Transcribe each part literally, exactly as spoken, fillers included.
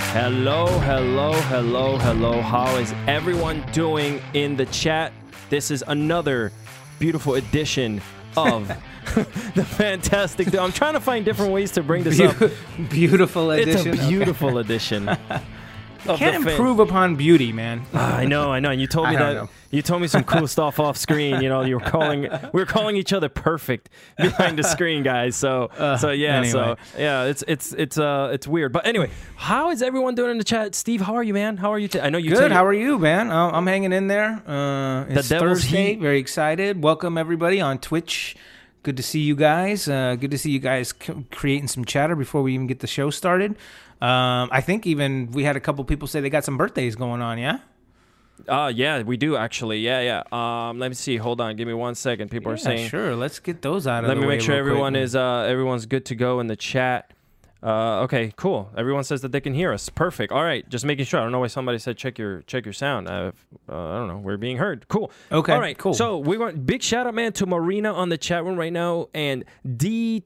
Hello, hello, hello, hello. How is everyone doing in the chat? This is another beautiful edition of the Fantastic. I'm trying to find different ways to bring this Be- up. Beautiful edition. It's a beautiful okay. edition. Can't improve fan- upon beauty, man. uh, I know, I know. And you told me that. Know. You told me some cool stuff off screen. You know, you were calling. We were calling each other perfect behind the screen, guys. So, uh, so yeah, anyway. so yeah, it's it's it's uh it's weird. But anyway, how is everyone doing in the chat? Steve, how are you, man? How are you? T- I know you. Good. T- how are you, man? Uh, I'm hanging in there. Uh, it's the Devil's Thursday. Heat. Very excited. Welcome everybody on Twitch. Good to see you guys. Uh, good to see you guys c- creating some chatter before we even get the show started. Um, I think even we had a couple people say they got some birthdays going on, yeah? Uh, yeah, we do actually. Yeah, yeah. Um, let me see. Hold on. Give me one second. People yeah, are saying. Sure. Let's get those out of let the way. Let me make sure everyone quick. is uh everyone's good to go in the chat. Uh, okay, cool. Everyone says that they can hear us. Perfect. All right, just making sure. I don't know why somebody said check your check your sound. Uh, uh, I don't know. We're being heard. Cool. Okay. All right. Cool. So we want big shout out, man, to Marina on the chat room right now and D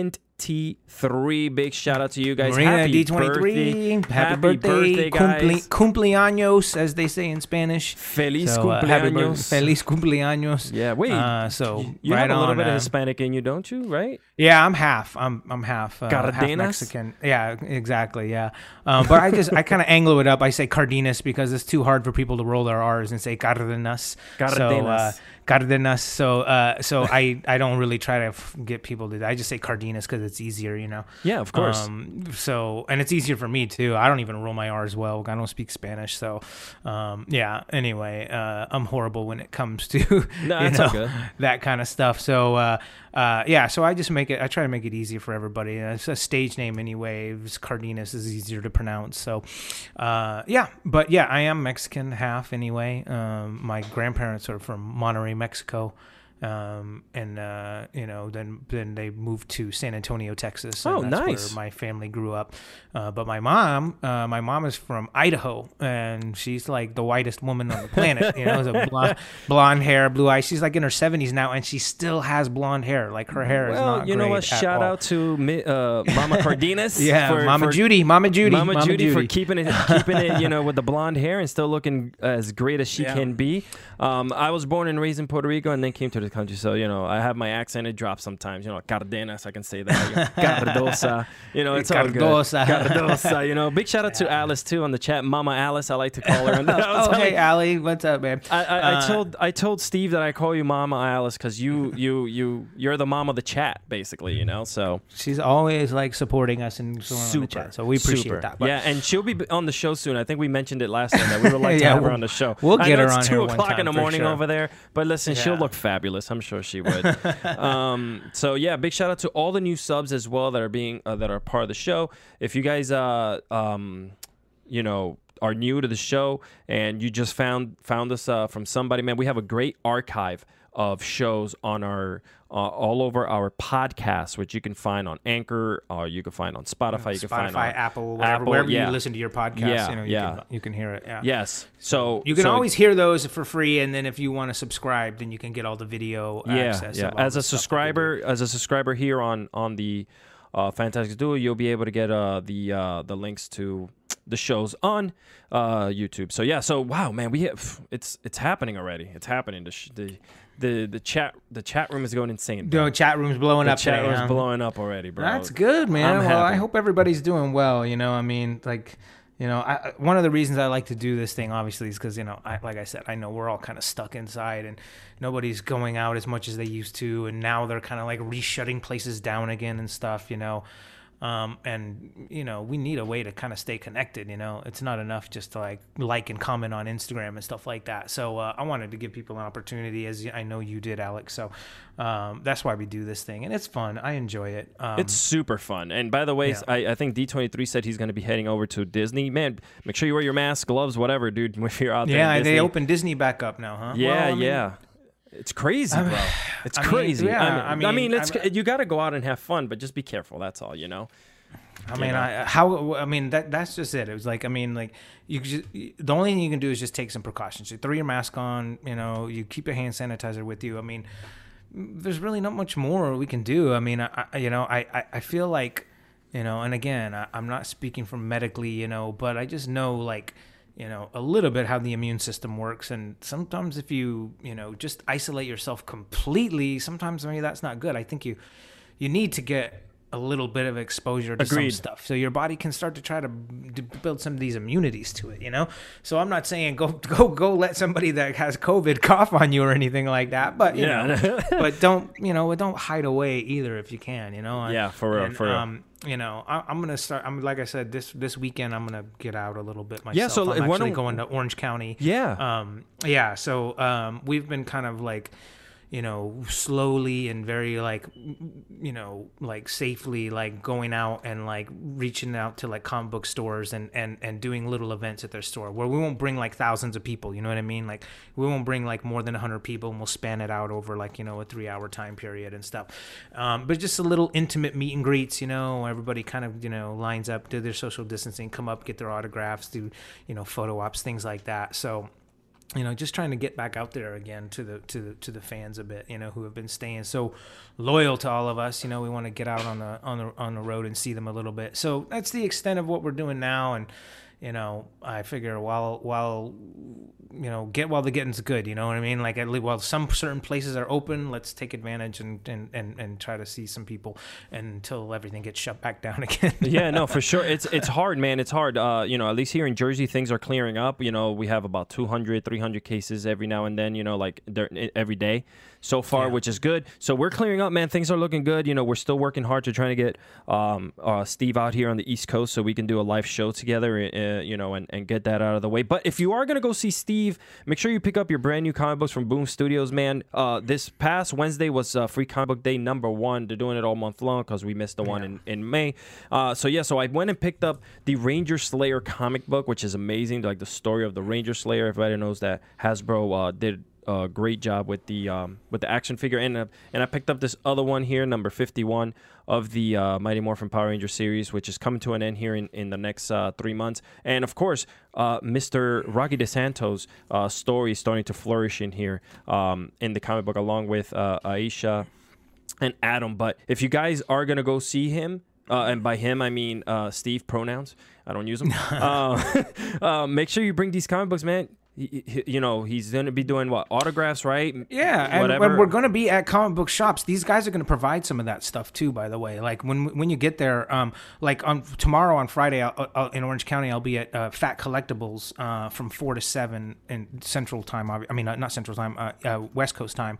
twenty-three. Big shout out to you guys. Marina Happy D twenty-three. birthday. Happy, Happy birthday, birthday, guys. Cumple- cumpleaños, as they say in Spanish. Feliz so, uh, happy bir- cumpleaños. Feliz cumpleaños. Yeah. Wait. Uh, so you, you right have a little on, bit uh, of Hispanic in you, don't you? Right? Yeah, I'm half. I'm I'm half. Uh, half Cardenas? Mexican. Yeah, exactly. Yeah, um, but I just I kind of Anglo it up. I say Cardenas because it's too hard for people to roll their R's and say Cardenas. Cardenas. So, uh, Cardenas. So uh, so I, I don't really try to f- get people to do that. I just say Cardenas because it's easier, you know. Yeah, of course. Um, so and it's easier for me too. I don't even roll my R's well. I don't speak Spanish. So um, yeah. Anyway, uh, I'm horrible when it comes to no, you that's know, all good. that kind of stuff. So uh, uh, yeah. So I just make it. I try to make it easy for everybody. Uh, it's a stage name anyway. It's Cardenas is easier to pronounce. So uh, yeah. But yeah, I am Mexican half anyway. Um, my grandparents are from Monterrey, Mexico. Um, and, uh, you know, then, then they moved to San Antonio, Texas. And oh, that's nice. where my family grew up. Uh, but my mom, uh, my mom is from Idaho, and she's like the whitest woman on the planet. You know, has a blonde, blonde hair, blue eyes. She's like in her seventies now, and she still has blonde hair. Like her hair well, is not you know great what? at Shout all. out to uh, Mama Cardenas. yeah, for, Mama for, Judy, Mama Judy, Mama, Mama Judy, Judy for keeping it, keeping it, you know, with the blonde hair and still looking as great as she yeah. can be. Um, I was born and raised in Puerto Rico and then came to the country, so you know, I have my accent. It drops sometimes. You know, Cardenas, I can say that. Cardosa, you know, it's all good. Cardosa. Cardosa, you know. Big shout out to Alice too on the chat. Mama Alice, I like to call her. And oh, hey, Allie, what's up, man? I, I, uh, I told I told Steve that I call you Mama Alice because you you you you're the mom of the chat, basically. You know, so she's always like supporting us and so on super, the chat, so we appreciate super. that. But yeah, and she'll be on the show soon. I think we mentioned it last time that we would like to yeah, have her we'll, on the show. We'll I get know her it's on two here o'clock one time in the morning sure. over there, but listen, yeah. she'll look fabulous. I'm sure she would. um, so yeah, big shout out to all the new subs as well that are being uh, that are part of the show. If you guys, uh, um, you know. are new to the show and you just found found us uh, from somebody, man, we have a great archive of shows on our uh, all over our podcast, which you can find on Anchor, or you can find on Spotify, you can Spotify, find on Apple, whatever, Apple, wherever yeah. you listen to your podcast, Yeah, you know, you, yeah. can, you can hear it. Yeah. Yes. So you can so, always hear those for free, and then if you want to subscribe, then you can get all the video yeah, access. Yeah, of all as the a stuff that we subscriber, do. as a subscriber here on on the uh, Fantastic Duo, you'll be able to get uh, the uh, the links to the shows on uh, YouTube. So yeah, so wow, man, we have it's it's happening already. It's happening. The sh- the the the chat the chat room is going insane. Bro. The chat room's blowing the up. chat today, room's huh? blowing up already, bro. That's good, man. I'm well, happy. I hope everybody's doing well. You know, I mean, like, you know, I, one of the reasons I like to do this thing, obviously, is because, you know, I, like I said, I know we're all kind of stuck inside and nobody's going out as much as they used to. And now they're kind of like re-shutting places down again and stuff, you know. Um, and, you know, we need a way to kind of stay connected, you know. It's not enough just to, like, like and comment on Instagram and stuff like that. So uh, I wanted to give people an opportunity, as I know you did, Alex. So um, that's why we do this thing. And it's fun. I enjoy it. Um, it's super fun. And by the way, yeah. I, I think D twenty-three said he's going to be heading over to Disney. Man, make sure you wear your mask, gloves, whatever, dude, if you're out there. Yeah, Disney. they opened Disney back up now, huh? Yeah, well, I mean, yeah. It's crazy, bro. It's I mean, crazy. yeah, I mean, I mean, I mean it's I mean- you got to go out and have fun, but just be careful. That's all, you know. I You mean, know? I how I mean that that's just it. It was like I mean, like you just, the only thing you can do is just take some precautions. You throw your mask on. You know, you keep your hand sanitizer with you. I mean, there's really not much more we can do. I mean, I, I you know, I, I I feel like you know, and again, I, I'm not speaking from medically, you know, but I just know like, you know, a little bit how the immune system works. And sometimes if you, you know, just isolate yourself completely, sometimes maybe that's not good. I think you, you need to get a little bit of exposure to Agreed. some stuff so your body can start to try to b- build some of these immunities to it, you know? So I'm not saying go, go, go let somebody that has COVID cough on you or anything like that, but you Yeah. know, but don't, you know, don't hide away either if you can, you know? And, Yeah, for real, and, for real. Um, you know, I, I'm gonna start. I'm like I said, this this weekend I'm gonna get out a little bit myself. Yeah, so, I'm like, why actually don't- going to Orange County. Yeah. Um. Yeah. So um, we've been kind of like, you know, slowly and very like, you know, like safely like going out and like reaching out to like comic book stores and and and doing little events at their store where we won't bring like thousands of people. You know what I mean? Like we won't bring like more than one hundred people, and we'll span it out over like, you know, a three hour time period and stuff. Um, but just a little intimate meet and greets, you know, everybody kind of, you know, lines up, do their social distancing, come up, get their autographs, do, you know, photo ops, things like that. So, you know, just trying to get back out there again to the to the to the fans a bit, you know, who have been staying so loyal to all of us. You know, we want to get out on the on the on the road and see them a little bit. So that's the extent of what we're doing now. And you know, I figure while while you know, get while the getting's good. You know what I mean? Like at least while some certain places are open, let's take advantage and and and, and try to see some people until everything gets shut back down again. Yeah, no, for sure. It's it's hard, man. It's hard. Uh, you know, at least here in Jersey, things are clearing up. You know, we have about two hundred, three hundred cases every now and then, you know, like they're, every day so far, Yeah. which is good. So we're clearing up, man. Things are looking good. You know, we're still working hard to try to get um, uh, Steve out here on the East Coast so we can do a live show together, uh, you know, and, and get that out of the way. But if you are going to go see Steve, make sure you pick up your brand new comic books from Boom Studios, man. Uh, this past Wednesday was uh, Free Comic Book Day number one. They're doing it all month long because we missed the one Yeah. in, in May. Uh, so, yeah, so I went and picked up the Ranger Slayer comic book, which is amazing. Like the story of the Ranger Slayer. Everybody knows that Hasbro uh, did a great job with the um, with the action figure. And, uh, and I picked up this other one here, number fifty-one of the uh, Mighty Morphin Power Ranger series, which is coming to an end here in, in the next uh, three months. And, of course, uh, Mister Rocky DeSanto's uh, story is starting to flourish in here um, in the comic book, along with uh, Aisha and Adam. But if you guys are going to go see him, uh, and by him, I mean uh, Steve, pronouns. I don't use them. uh, uh, make sure you bring these comic books, man. He, he, you know, he's going to be doing, what, autographs, right? Yeah, and Whatever. when we're going to be at comic book shops, these guys are going to provide some of that stuff too. By the way, like when when you get there, um, like on tomorrow on Friday I'll, I'll, in Orange County, I'll be at uh, Fat Collectibles uh, from four to seven in Central Time. I mean, uh, not Central Time, uh, uh, West Coast Time.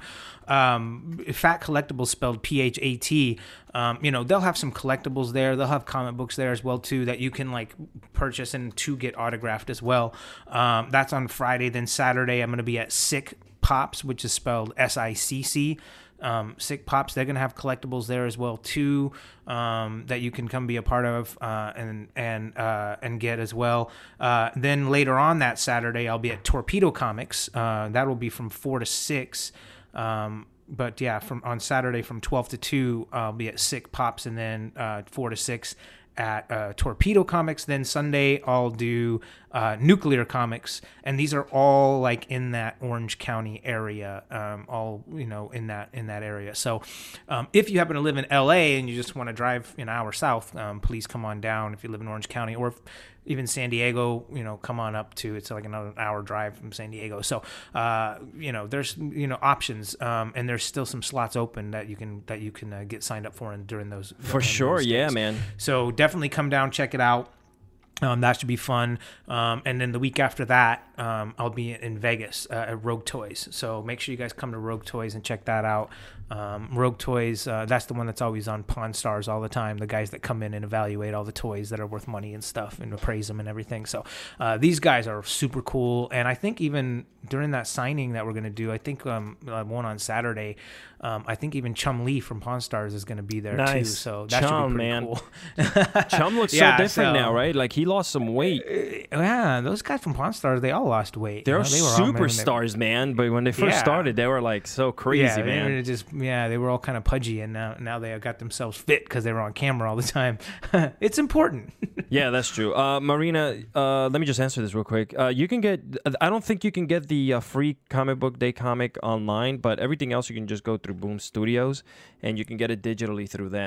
Um, Fat Collectibles, spelled P H A T. Um, you know, they'll have some collectibles there. They'll have comic books there as well too that you can like purchase and to get autographed as well. Um, that's on Friday. Then Saturday, I'm going to be at Sick Pops, which is spelled S I C C. Um, Sick Pops. They're going to have collectibles there as well too, um, that you can come be a part of uh, and and uh, and get as well. Uh, then later on that Saturday, I'll be at Torpedo Comics. Uh, that will be from four to six. Um, but yeah, from on Saturday from twelve to two, I'll be at Sick Pops, and then uh, four to six at uh, Torpedo Comics. Then Sunday I'll do uh, Nuclear Comics, and these are all like in that Orange County area, um, all you know in that in that area. So um, if you happen to live in L A and you just want to drive an hour south, um, please come on down. If you live in Orange County, or if, even San Diego, you know, come on up to, it's like another hour drive from San Diego. So, uh, you know, there's, you know, options, um, and there's still some slots open that you can, that you can uh, get signed up for in, during those. For sure. those Yeah, days. man. So definitely come down, check it out. Um, that should be fun. Um, and then the week after that, um, I'll be in Vegas uh, at Rogue Toys. So make sure you guys come to Rogue Toys and check that out. Um, Rogue Toys, uh, that's the one that's always on Pawn Stars all the time. The guys that come in and evaluate all the toys that are worth money and stuff and appraise them and everything. So uh, these guys are super cool. And I think even during that signing that we're going to do, I think um, one on Saturday, um, I think even Chum Lee from Pawn Stars is going to be there Nice. too. So that Chum, should be pretty man. cool. Chum looks Yeah, so different so- now, right? Like he lost some weight. Yeah, those guys from Pawn Stars, they all lost weight. They're you know, they were all- man, they- superstars, man. But when they first Yeah. started, they were like so crazy, yeah, they man. were just yeah, they were all kind of pudgy, and now now they got themselves fit because they were on camera all the time. It's important. Yeah, that's true. Uh, Marina, uh, let me just answer this real quick. Uh, you can get, I don't think you can get the uh, free comic book day comic online, but everything else you can just go through Boom Studios, and you can get it digitally through them.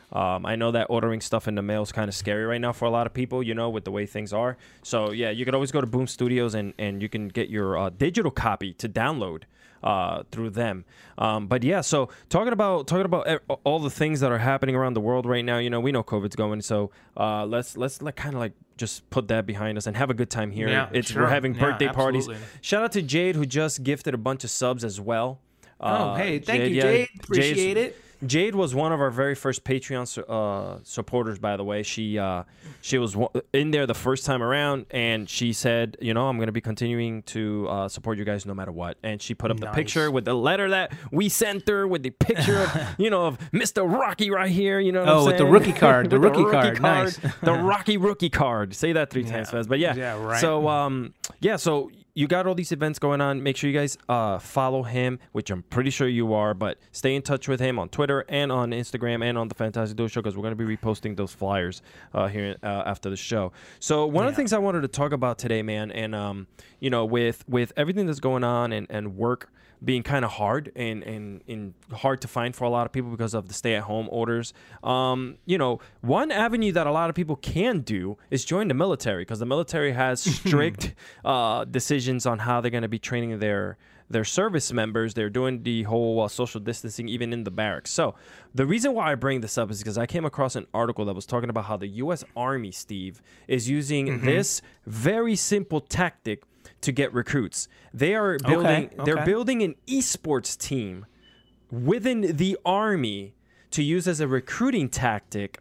Um, I know that ordering stuff in the mail is kind of scary right now for a lot of people, you know, with the way things are. So yeah, you could always go to Boom Studios and and you can get your uh, digital copy to download uh, through them. Um, but yeah, so talking about talking about all the things that are happening around the world right now, you know, we know COVID's going, so uh, let's let's like kind of like just put that behind us and have a good time here. Yeah, it's sure. We're having Yeah, birthday parties. absolutely. Shout out to Jade, who just gifted a bunch of subs as well. Oh, Uh, hey, thank Jade, you, yeah, Jade. Jade's- Appreciate it. Jade was one of our very first Patreon su- uh, supporters, by the way. She uh, she was w- in there the first time around, and she said, you know, I'm going to be continuing to uh, support you guys no matter what. And she put up the Nice. picture with the letter that we sent her, with the picture of, you know, of Mister Rocky right here. You know what Oh, I'm with the saying? rookie card, the With rookie card. Nice. the Rocky rookie card. Say that three times Yeah. fast. But yeah, Yeah, right. so um, yeah, so you got all these events going on. Make sure you guys uh, follow him, which I'm pretty sure you are, but stay in touch with him on Twitter and on Instagram and on the Fantastic Duo Show, because we're going to be reposting those flyers uh, here uh, after the show. So one of the Yeah. things I wanted to talk about today, man, and um, you know, with with everything that's going on and, and work being kind of hard and, and, and hard to find for a lot of people because of the stay-at-home orders. Um, you know, one avenue that a lot of people can do is join the military, because the military has strict uh, decisions on how they're going to be training their their service members. They're doing the whole uh, social distancing even in the barracks. So the reason why I bring this up is because I came across an article that was talking about how the U S Army, Steve, is using Mm-hmm. this very simple tactic to get recruits. They are building Okay, they're okay. building an esports team within the Army to use as a recruiting tactic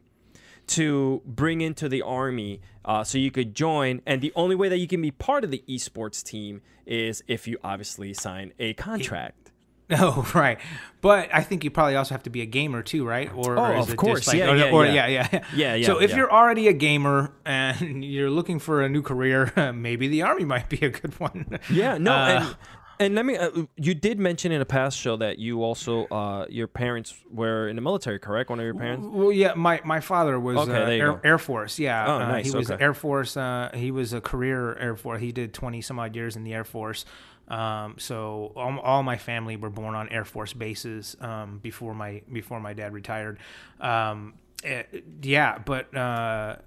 to bring into the Army, uh, so you could join. And the only way that you can be part of the esports team is if you obviously sign a contract. Oh, right. But I think you probably also have to be a gamer too, right? Or, Oh, or is of it course. Just like, Yeah, or, yeah, or- yeah. yeah, yeah. Yeah, yeah, So if yeah. you're already a gamer and you're looking for a new career, maybe the Army might be a good one. Yeah, no, Uh, and and let me. Uh, you did mention in a past show that you also uh, your parents were in the military, correct? One of your parents. Well, yeah, my, my father was Okay, uh, there you Air, go. Air Force. Yeah, Oh, uh, nice, he was okay. Air Force. Uh, he was a career Air Force. He did twenty some odd years in the Air Force. Um, so all, all my family were born on Air Force bases um, before my before my dad retired. Um, eh, yeah, but uh,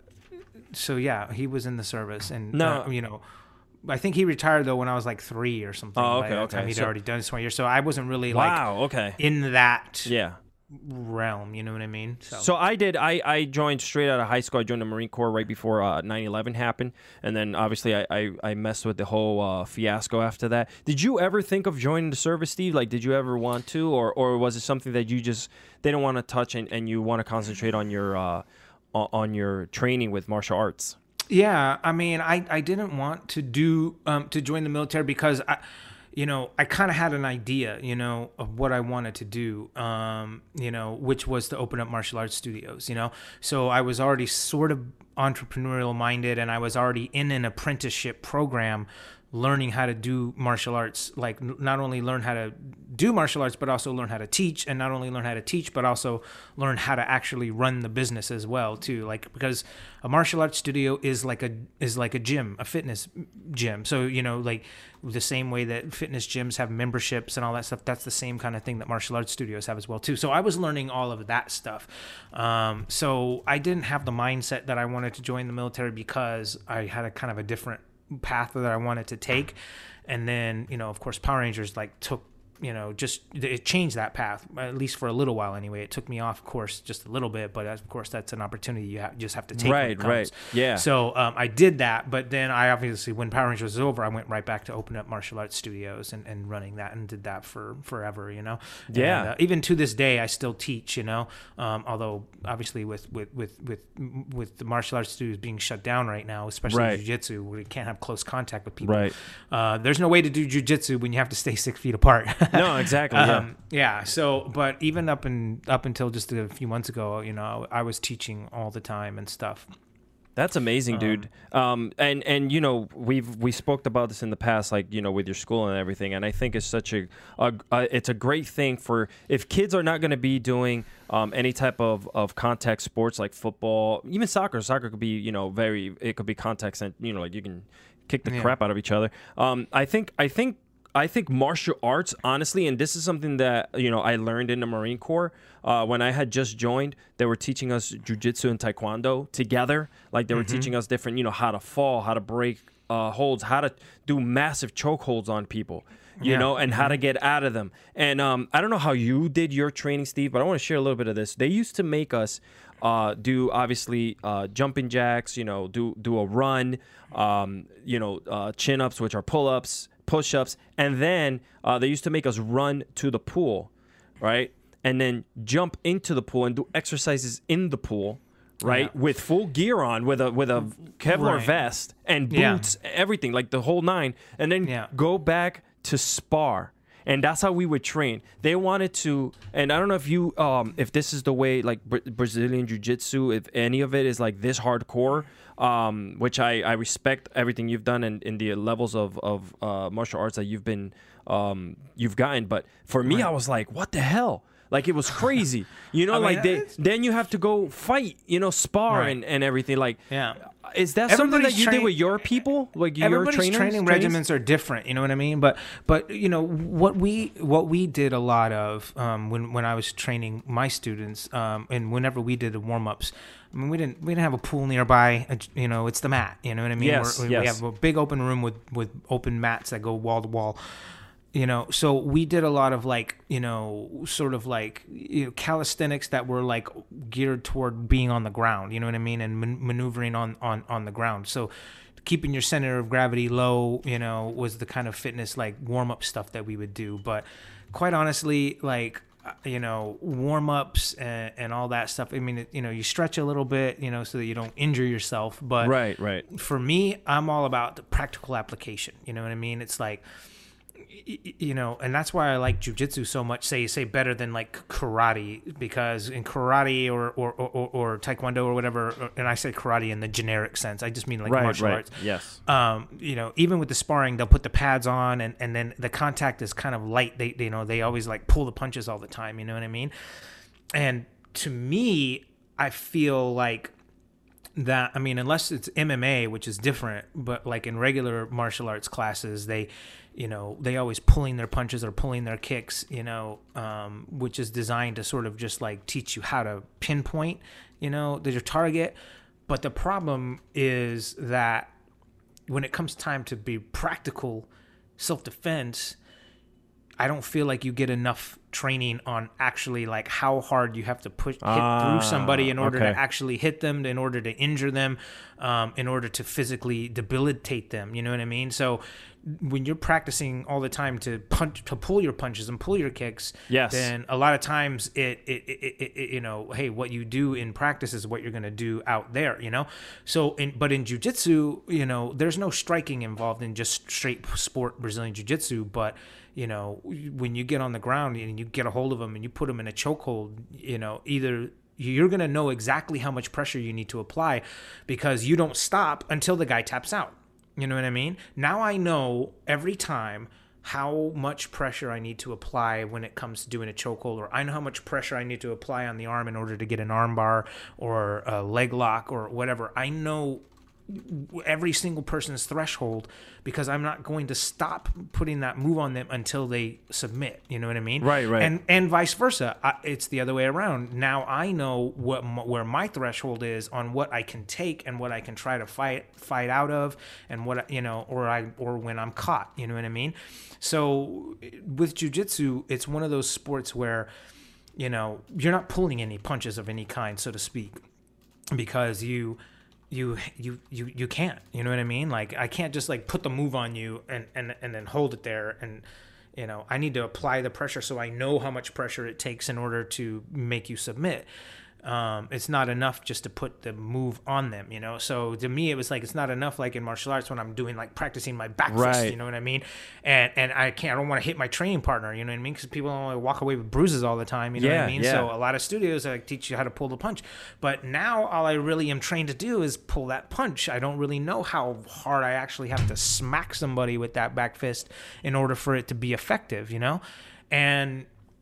so yeah, he was in the service, and No. uh, you know. I think he retired though when I was like three or something. Oh, By okay, that okay. time he'd So- already done his twenty years, so I wasn't really Wow. Okay. like in that Yeah. realm. You know what I mean? So I did. I, I joined straight out of high school. I joined the Marine Corps right before uh, nine eleven happened, and then obviously I, I, I messed with the whole uh, fiasco after that. Did you ever think of joining the service, Steve? Like, did you ever want to, or or was it something that you just didn't want to touch, and, and you want to concentrate on your uh, o- on your training with martial arts? Yeah, I mean, I, I didn't want to do um, to join the military because I, you know, I kind of had an idea, you know, of what I wanted to do, um, you know, which was to open up martial arts studios, you know. So I was already sort of entrepreneurial minded, and I was already in an apprenticeship program, learning how to do martial arts, like n- not only learn how to do martial arts, but also learn how to teach, and not only learn how to teach, but also learn how to actually run the business as well too. Like, because a martial arts studio is like a is like a gym, a fitness gym. So, you know, like the same way that fitness gyms have memberships and all that stuff, that's the same kind of thing that martial arts studios have as well too. So I was learning all of that stuff. Um, so I didn't have the mindset that I wanted to join the military because I had a kind of a different path that I wanted to take. And then, you know, of course, Power Rangers like took, you know, just it changed that path, at least for a little while anyway. It took me off course just a little bit, but of course that's an opportunity you have, just have to take. when it Right, right. comes. Yeah. So um, I did that, but then I obviously, when Power Rangers was over, I went right back to open up martial arts studios and, and running that, and did that for forever, you know. Yeah. And, uh, even to this day, I still teach, you know. Um, although obviously with with with with with the martial arts studios being shut down right now, especially Right. jiu-jitsu, where you can't have close contact with people. Right. Uh, there's no way to do jiu-jitsu when you have to stay six feet apart. No, exactly. Yeah. Um, yeah. So, but even up and up until just a few months ago, you know, I was teaching all the time and stuff. That's amazing, dude. Um, and and you know we've we spoke about this in the past, like you know with your school and everything. And I think it's such a, a, a it's a great thing for if kids are not going to be doing um, any type of, of contact sports like football, even soccer. Soccer could be you know very it could be contact and you know like you can kick the Yeah. crap out of each other. Um, I think I think. I think martial arts, honestly, and this is something that, you know, I learned in the Marine Corps. Uh, when I had just joined, they were teaching us jiu-jitsu and taekwondo together. Like they were mm-hmm. teaching us different, you know, how to fall, how to break uh, holds, how to do massive choke holds on people, you yeah. know, and mm-hmm. how to get out of them. And um, I don't know how you did your training, Steve, but I want to share a little bit of this. They used to make us uh, do, obviously, uh, jumping jacks, you know, do, do a run, um, you know, uh, chin-ups, which are pull-ups, push-ups, and then uh, they used to make us run to the pool, right? And then jump into the pool and do exercises in the pool, right? Yeah. With full gear on, with a with a Kevlar right. vest and boots, yeah. everything, like the whole nine. And then yeah. go back to spar. And that's how we would train. They wanted to, and I don't know if you, um, if this is the way, like Bra- Brazilian Jiu-Jitsu, if any of it is like this hardcore, um, which I, I respect everything you've done and in, in the levels of, of uh, martial arts that you've been, um, you've gotten. But for me, right. I was like, what the hell? Like, it was crazy. You know, I mean, like, they, then you have to go fight, you know, spar right. and, and everything. Like, yeah. Is that something that you train- did with your people? Like, your everybody's trainers, training trainings? regimens are different. You know what I mean? But, but you know, what we what we did a lot of um, when when I was training my students, um, and whenever we did the warm ups, I mean, we didn't we didn't have a pool nearby. You know, it's the mat. You know what I mean? Yes, We're, yes. We have a big open room with with open mats that go wall to wall. You know, so we did a lot of like, you know, sort of like, you know, calisthenics that were like geared toward being on the ground, you know what I mean? And man- maneuvering on, on, on the ground. So keeping your center of gravity low, you know, was the kind of fitness, like warm up stuff that we would do. But quite honestly, like, you know, warm ups and, and all that stuff. I mean, it, you know, you stretch a little bit, you know, so that you don't injure yourself. But right, right. For me, I'm all about the practical application. You know what I mean? It's like, you know, and that's why I like jiu-jitsu so much, say say better than like karate, because in karate or or, or, or taekwondo or whatever, and I say karate in the generic sense, I just mean like right, martial right. arts. Yes. Um, you know, even with the sparring, they'll put the pads on and, and then the contact is kind of light. They, they you know, they always like pull the punches all the time, you know what I mean? And to me, I feel like that, I mean, unless it's M M A, which is different, but like in regular martial arts classes, they, you know, they always pulling their punches or pulling their kicks, you know, um, which is designed to sort of just like teach you how to pinpoint, you know, your target. But the problem is that when it comes time to be practical self-defense, I don't feel like you get enough training on actually like how hard you have to push hit ah, through somebody in order okay. to actually hit them, in order to injure them, um, in order to physically debilitate them. You know what I mean? So when you're practicing all the time to punch, to pull your punches and pull your kicks, yes. then a lot of times it, it, it, it, it you know, hey, what you do in practice is what you're going to do out there, you know? So, in, but in jiu-jitsu, you know, there's no striking involved in just straight sport Brazilian jiu-jitsu, but you know, when you get on the ground and you get a hold of them and you put them in a chokehold, you know, either you're going to know exactly how much pressure you need to apply because you don't stop until the guy taps out. You know what I mean? Now I know every time how much pressure I need to apply when it comes to doing a chokehold, or I know how much pressure I need to apply on the arm in order to get an arm bar or a leg lock or whatever. I know every single person's threshold because I'm not going to stop putting that move on them until they submit. You know what I mean? Right, right. And and vice versa. I, it's the other way around. Now I know what where my threshold is on what I can take and what I can try to fight fight out of, and what you know, or I or when I'm caught. You know what I mean? So with jiu-jitsu, it's one of those sports where, you know, you're not pulling any punches of any kind, so to speak, because you. You, you, you, you can't, you know what I mean? Like, I can't just like put the move on you and, and, and then hold it there. And, you know, I need to apply the pressure so I know how much pressure it takes in order to make you submit. Um, it's not enough just to put the move on them, you know? So to me, it was like, it's not enough like in martial arts when I'm doing like practicing my back right. fist, you know what I mean? And, and I can't, I don't want to hit my training partner, you know what I mean? Because people only walk away with bruises all the time, you know yeah, what I mean? Yeah. So a lot of studios like teach you how to pull the punch, but now all I really am trained to do is pull that punch. I don't really know how hard I actually have to smack somebody with that back fist in order for it to be effective, you know? And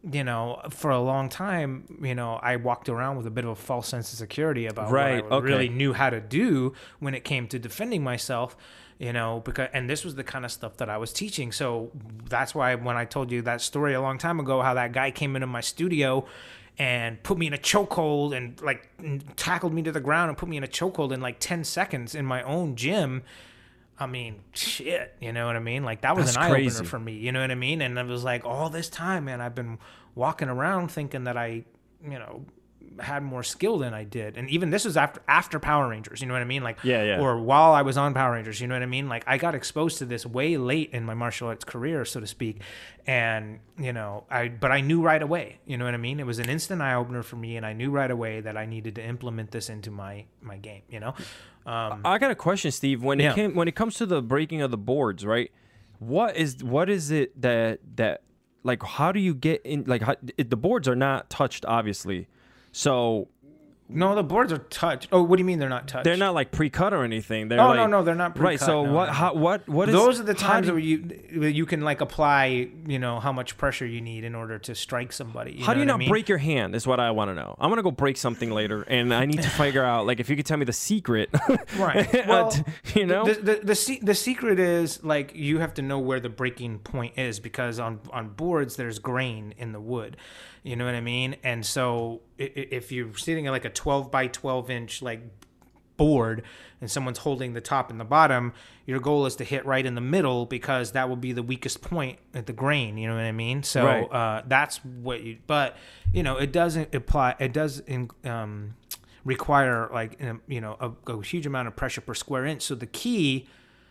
you know, for a long time, you know, I walked around with a bit of a false sense of security about Right, what I okay. really knew how to do when it came to defending myself, you know, because, and this was the kind of stuff that I was teaching. So that's why when I told you that story a long time ago, how that guy came into my studio and put me in a chokehold and like tackled me to the ground and put me in a chokehold in like ten seconds in my own gym. I mean, shit, you know what I mean? Like, that was That's an eye-opener crazy. for me, you know what I mean? And it was like, all this time, man, I've been walking around thinking that I, you know, had more skill than I did. And even this was after after Power Rangers, you know what I mean? Like, Yeah, yeah. or while I was on Power Rangers, you know what I mean? Like, I got exposed to this way late in my martial arts career, so to speak. And, you know, I, but I knew right away, you know what I mean? It was an instant eye-opener for me, and I knew right away that I needed to implement this into my, my game, you know? Um, I got a question, Steve. When Yeah. it came, when it comes to the breaking of the boards, right? What is what is it that that like? How do you get in? Like, how, it, the boards are not touched, obviously. So no, the boards are touched. Oh, what do you mean they're not touched? they're not like pre-cut or anything. They're Oh, like, no, no, they're not right. pre-cut, So no, what? no. How? What? What is? Those are the how times do where you, you where you can like apply, you know, how much pressure you need in order to strike somebody. You how do know you what not I mean? break your hand? Is what I want to know. I'm gonna go break something later, and I need to figure out like if you could tell me the secret. Right. Well, Well, you know. the the the, se- the secret is like you have to know where the breaking point is, because on on boards there's grain in the wood. You know what I mean? And so i- i- if you're sitting at like a twelve by twelve inch like board and someone's holding the top and the bottom, your goal is to hit right in the middle, because that will be the weakest point at the grain. You know what I mean? So Right. uh, that's what you. But you know, it doesn't apply. It does in, um, require like you know a, a huge amount of pressure per square inch. So the key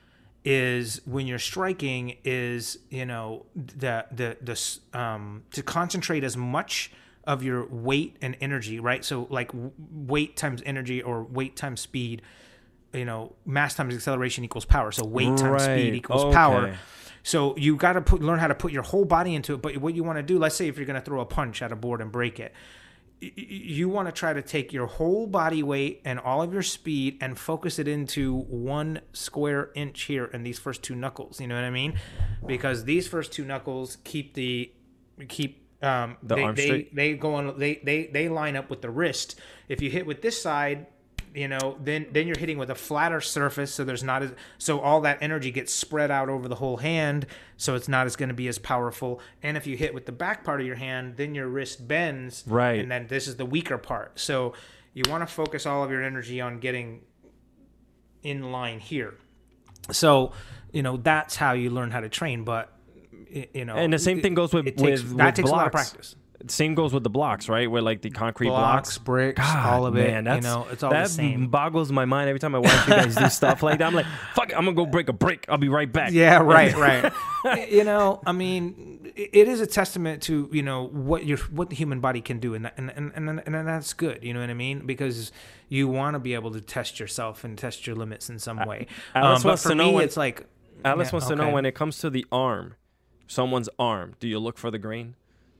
is when you're striking is you know the the the um to concentrate as much of your weight and energy, right? So like w- weight times energy or weight times speed, you know, mass times acceleration equals power. So weight times speed Right. equals Okay. power. So you got to put learn how to put your whole body into it. But what you want to do, let's say if you're going to throw a punch at a board and break it, y- y- you want to try to take your whole body weight and all of your speed and focus it into one square inch here in these first two knuckles. You know what I mean? Because these first two knuckles keep the keep um The they, arm they, straight? they go on they, they they line up with the wrist. If you hit with this side, you know, then then you're hitting with a flatter surface, so there's not as so all that energy gets spread out over the whole hand, so it's not as going to be as powerful. And if you hit with the back part of your hand, then your wrist bends, Right. and then this is the weaker part. So you want to focus all of your energy on getting in line here. So you know that's how you learn how to train, but y- you know, And the same thing goes with it takes, with, that with takes blocks. a lot of practice. Same goes with the blocks, right? Where like the concrete blocks. Blocks, bricks, God, all of it. man, You that's, know, it's all that the same. boggles my mind every time I watch you guys do stuff like that. I'm like, fuck it, I'm gonna go break a brick. I'll be right back. Yeah, right, right. You know, I mean, it is a testament to you know what your what the human body can do, and and and and, and that's good. You know what I mean? Because you want to be able to test yourself and test your limits in some way. Alice Um, but wants for to know me, when- it's like Alice yeah, wants to know okay. when it comes to the arm, someone's arm. Do you look for the grain?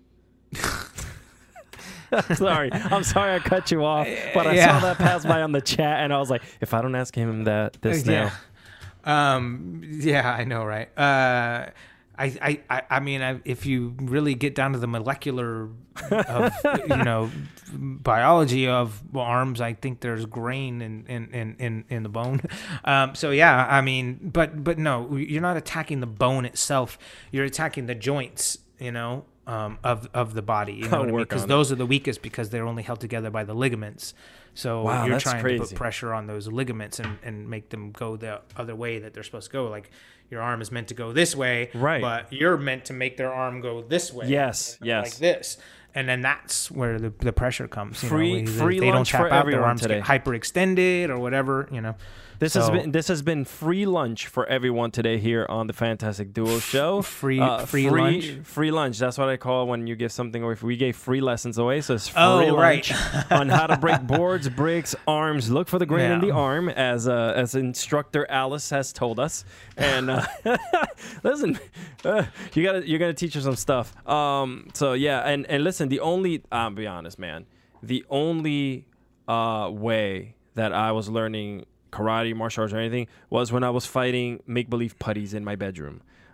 sorry, I'm sorry I cut you off, but I Yeah. saw that pass by on the chat, and I was like, if I don't ask him that this now, Yeah. Um, yeah, I know, right? Uh, I, I, I, I mean, I, if you really get down to the molecular, of, you know, biology of arms, I think there's grain in, in, in, in, in the bone. Um, so yeah, I mean, but, but no, you're not attacking the bone itself. You're attacking the joints, you know, um, of, of the body, you know I'll what I mean? work Because on it. those are the weakest because they're only held together by the ligaments. So Wow, you're that's trying to crazy. put pressure on those ligaments and, and make them go the other way that they're supposed to go. Like your arm is meant to go this way, Right. but you're meant to make their arm go this way. Yes, like yes. this. And then that's where the, the pressure comes. You Free- know, free they don't lunch tap for out, their everyone arms today. get hyperextended or whatever, you know. This So- has been this has been free lunch for everyone today here on the Fantastic Duo Show. Free- Uh, free free lunch? free lunch. That's what I call when you give something away. We gave free lessons away, so it's free Oh, right. lunch on how to break boards, bricks, arms. Look for the grain in Yeah. the arm, as uh, as instructor Alice has told us. And uh, listen, uh, you gotta you're gonna teach her some stuff. Um, so yeah, and and listen, the only I'll be honest, man, the only uh, way that I was learning karate, martial arts, or anything was when I was fighting make-believe putties in my bedroom.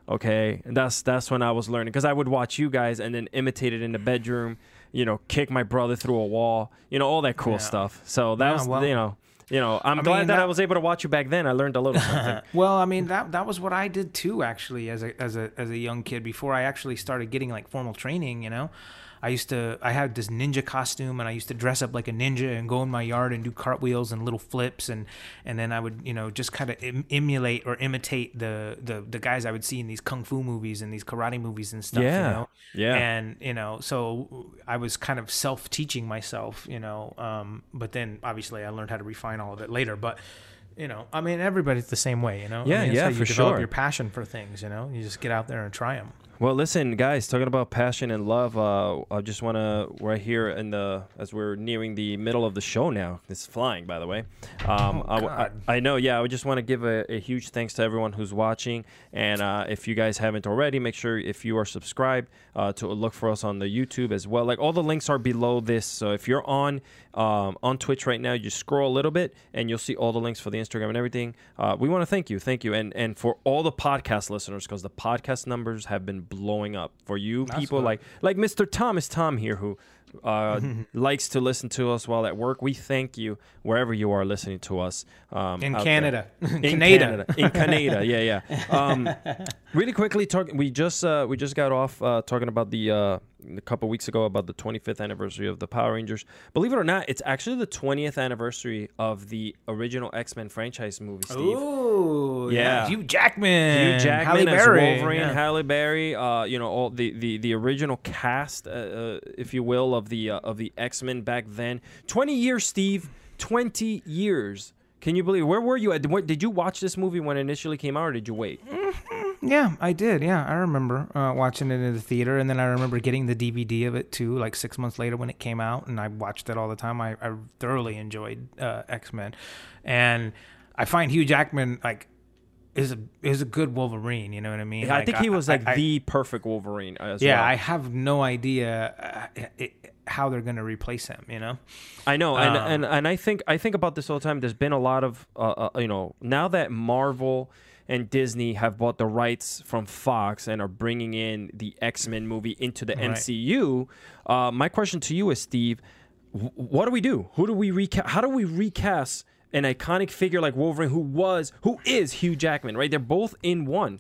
Okay, and that's that's when I was learning because I would watch you guys and then imitate it in the bedroom. You know, kick my brother through a wall. You know, all that cool Yeah. stuff. So that Yeah, was well, you know. You know, I'm I glad mean, that, that- I was able to watch you back then. I learned a little something. Well, I mean that that was what I did too, actually, as a as a as a young kid before I actually started getting like formal training. You know, I used to I had this ninja costume and I used to dress up like a ninja and go in my yard and do cartwheels and little flips and and then I would you know just kind of em- emulate or imitate the, the the guys I would see in these kung fu movies and these karate movies and stuff. Yeah. You know? Yeah. And you know, so I was kind of self teaching myself. You know, um, but then obviously I learned how to refine all of it later. But you know, I mean, everybody's the same way. You know, Yeah, I mean, it's yeah, how you for develop sure. your passion for things. You know, you just get out there and try them. Well, listen, guys, talking about passion and love, uh, I just want to, right here in the, as we're nearing the middle of the show now, it's flying, by the way. Um, Oh, I, God. I, I know, yeah, I would just want to give a, a huge thanks to everyone who's watching. And uh, if you guys haven't already, make sure if you are subscribed uh, to look for us on the YouTube as well. Like all the links are below this. So if you're on um, on Twitch right now, you just scroll a little bit and you'll see all the links for the Instagram and everything. Uh, we want to thank you. Thank you. And, and for all the podcast listeners, because the podcast numbers have been blowing up for you That's people good. like like Mister Thomas Tom here who uh, likes to listen to us while at work. We thank you wherever you are listening to us um, In out Canada. there. in Canada. Canada in Canada yeah yeah um, really quickly talk we just uh, we just got off uh, talking about the uh, a couple weeks ago about the twenty-fifth anniversary of the Power Rangers. Believe it or not, it's actually the twentieth anniversary of the original X-Men franchise movie, Steve. Ooh, Yeah. yeah. Hugh Jackman. Hugh Jackman Halle as Berry. Wolverine, Yeah. Halle Berry, uh, you know, all the, the, the original cast, uh, uh, if you will, of the uh, of the X-Men back then. Twenty years, Steve. Twenty years. Can you believe? Where were you at? What, did you watch this movie when it initially came out, or did you wait? Yeah, I did. Yeah, I remember uh, watching it in the theater, and then I remember getting the D V D of it too, like six months later when it came out, and I watched it all the time. I, I thoroughly enjoyed uh, X-Men, and I find Hugh Jackman like is a is a good Wolverine. You know what I mean? I Like, think he was like I- the perfect Wolverine as yeah, well. I have no idea uh, it, how they're gonna replace him. You know? I know, and, Um, and and I think I think about this all the time. There's been a lot of uh, uh, you know, now that Marvel and Disney have bought the rights from Fox and are bringing in the X-Men movie into the Right. M C U. Uh, my question to you is, Steve, wh- what do we do? Who do we recast? How do we recast an iconic figure like Wolverine, who was, who is Hugh Jackman? Right, they're both in one.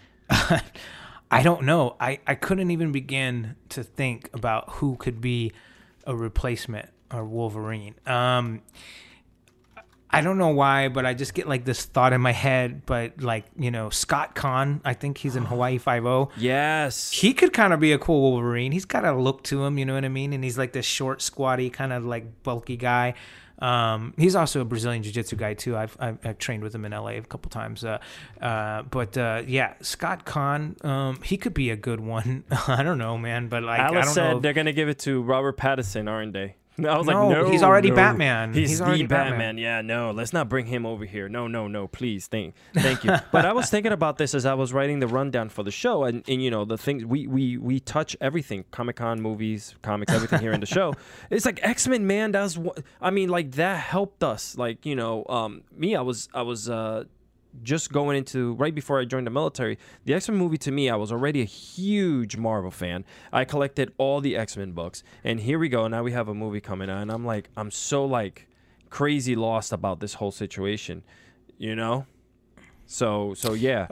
I don't know. I, I couldn't even begin to think about who could be a replacement or Wolverine. Um, I don't know why, but I just get like this thought in my head. But like, you know, Scott Conn, I think he's in Hawaii Five-O. Yes. He could kind of be a cool Wolverine. He's got a look to him, you know what I mean? And he's like this short, squatty, kind of like bulky guy. Um, he's also a Brazilian jiu-jitsu guy too. I've, I've I've trained with him in L A a couple times. Uh, uh, but uh, yeah, Scott Conn, um, he could be a good one. I don't know, man. But like, I Alice don't said know. they're gonna give it to Robert Pattinson, aren't they? I was No, like, no, he's already no. Batman. He's, He's the already Batman. Batman. Yeah, no, let's not bring him over here. No, no, no, please, thank, thank you. But I was thinking about this as I was writing the rundown for the show, and, and you know, the things we we we touch everything, Comic Con, movies, comics, everything here in the show. It's like X-Men, man. That's what I mean. Like that helped us. Like you know, um, me, I was I was. Uh, just going into right before I joined the military, the X-Men movie to me, I was already a huge Marvel fan. I collected all the X-Men books, and here we go. Now we have a movie coming out, and I'm like, I'm so like crazy lost about this whole situation, you know. So so yeah.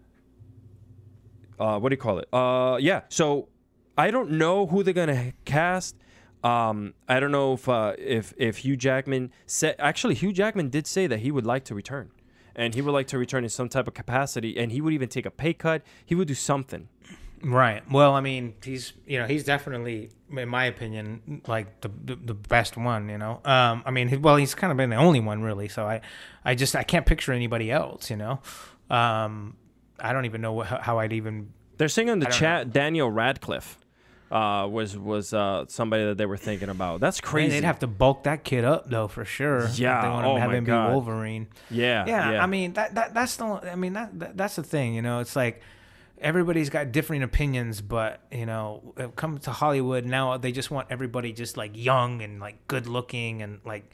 Uh, what do you call it? Uh, yeah. So I don't know who they're gonna cast. Um, I don't know if uh, if if Hugh Jackman said actually Hugh Jackman did say that he would like to return. And he would like to return in some type of capacity, and he would even take a pay cut. He would do something. Right. Well, I mean, he's you know he's definitely, in my opinion, like the the, the best one. You know, um, I mean, he, well, he's kind of been the only one really. So I, I just I can't picture anybody else. You know, um, I don't even know what, how I'd even. They're saying in the I don't chat, Daniel Radcliffe uh, was was uh, somebody that they were thinking about. That's Man, crazy. they'd have to bulk that kid up though for sure. if Yeah, They want oh to have my him God. be Wolverine. yeah, Yeah, yeah. I mean that, that that's the I mean that, that that's the thing, you know. It's like everybody's got different opinions, but you know, it comes to Hollywood now, they just want everybody just like young and like good looking and like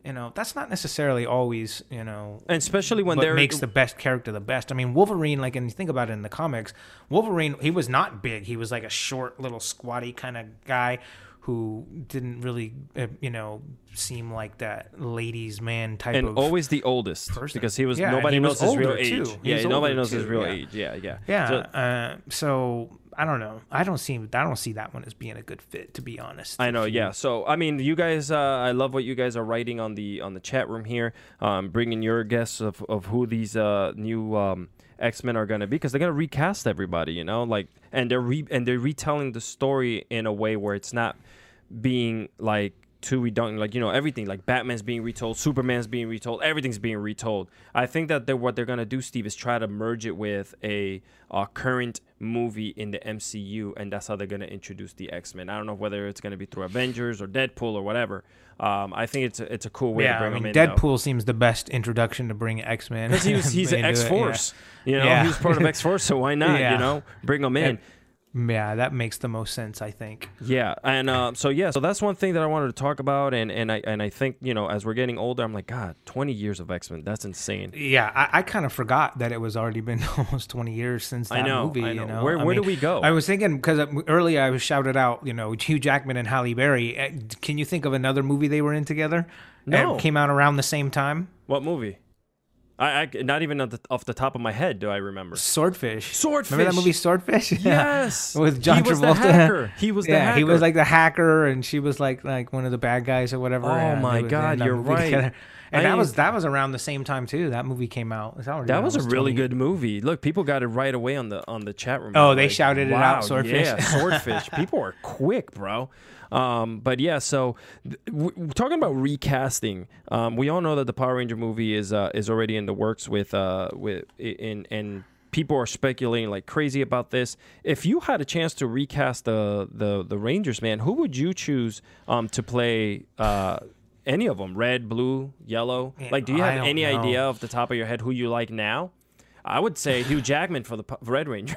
you know, that's not necessarily always, you know, and especially when what they're makes the best character the best. I mean, Wolverine, like, and you think about it in the comics, Wolverine, he was not big. He was like a short, little, squatty kind of guy who didn't really, uh, you know, seem like that ladies' man type and of always the oldest person. because he was Yeah, nobody and he knows was his real older, age. too. He Yeah, was nobody older, knows his too, real yeah. age. Yeah, yeah, Yeah. So, uh, so I don't know. I don't see. I don't see that one as being a good fit, to be honest. I know, If you- yeah. So I mean, you guys, uh, I love what you guys are writing on the on the chat room here, um, bringing your guests of, of who these uh, new um, X-Men are gonna be, because they're gonna recast everybody, you know, like, and they're re- and they're retelling the story in a way where it's not being like too redundant, like, you know, everything, like Batman's being retold, Superman's being retold, everything's being retold. I think that they're, what they're gonna do, Steve, is try to merge it with a uh, current movie in the M C U, and that's how they're gonna introduce the X-Men. I don't know whether it's gonna be through Avengers or Deadpool or whatever. Um, I think it's a, it's a cool way yeah, to bring I mean, them in. Deadpool seems the best introduction to bring X Men because he was, he's an X-Force, you know, Yeah. he's part of X-Force, so why not, Yeah. you know, bring him in. And- Yeah, that makes the most sense, I think. Yeah, and uh, so yeah, so that's one thing that I wanted to talk about, and and I and I think, you know, as we're getting older, I'm like, God, twenty years of X-Men, that's insane. Yeah, I, I kind of forgot that it was already been almost twenty years since that I know, movie. I know. You know, Where I where mean, do we go? I was thinking because earlier I was shouted out, you know, Hugh Jackman and Halle Berry. Uh, Can you think of another movie they were in together? No. That came out around the same time. What movie? I, I not even off the, off the top of my head do I remember. Swordfish. Swordfish. Remember that movie Swordfish? Yes, With John he was Travolta. The hacker. He was the yeah, hacker. he was like the hacker, and she was like like one of the bad guys or whatever. Oh and my they was God, in that you're movie right. together. And I- that was that was around the same time too. That movie came out. It's already That been was a almost really twenty good movie. Look, people got it right away on the on the chat room. Oh, Like, they shouted it wow, out, Swordfish. Yeah, Swordfish. People are quick, bro. Um, but yeah, so th- w- talking about recasting, um, we all know that the Power Ranger movie is uh, is already in the works with uh with in and people are speculating like crazy about this. If you had a chance to recast the the the Rangers, man, who would you choose um to play uh any of them? Red, blue, yellow? Yeah, Like, do you I have don't any know. idea off the top of your head who you like now? I would say Hugh Jackman for the P- Red Ranger.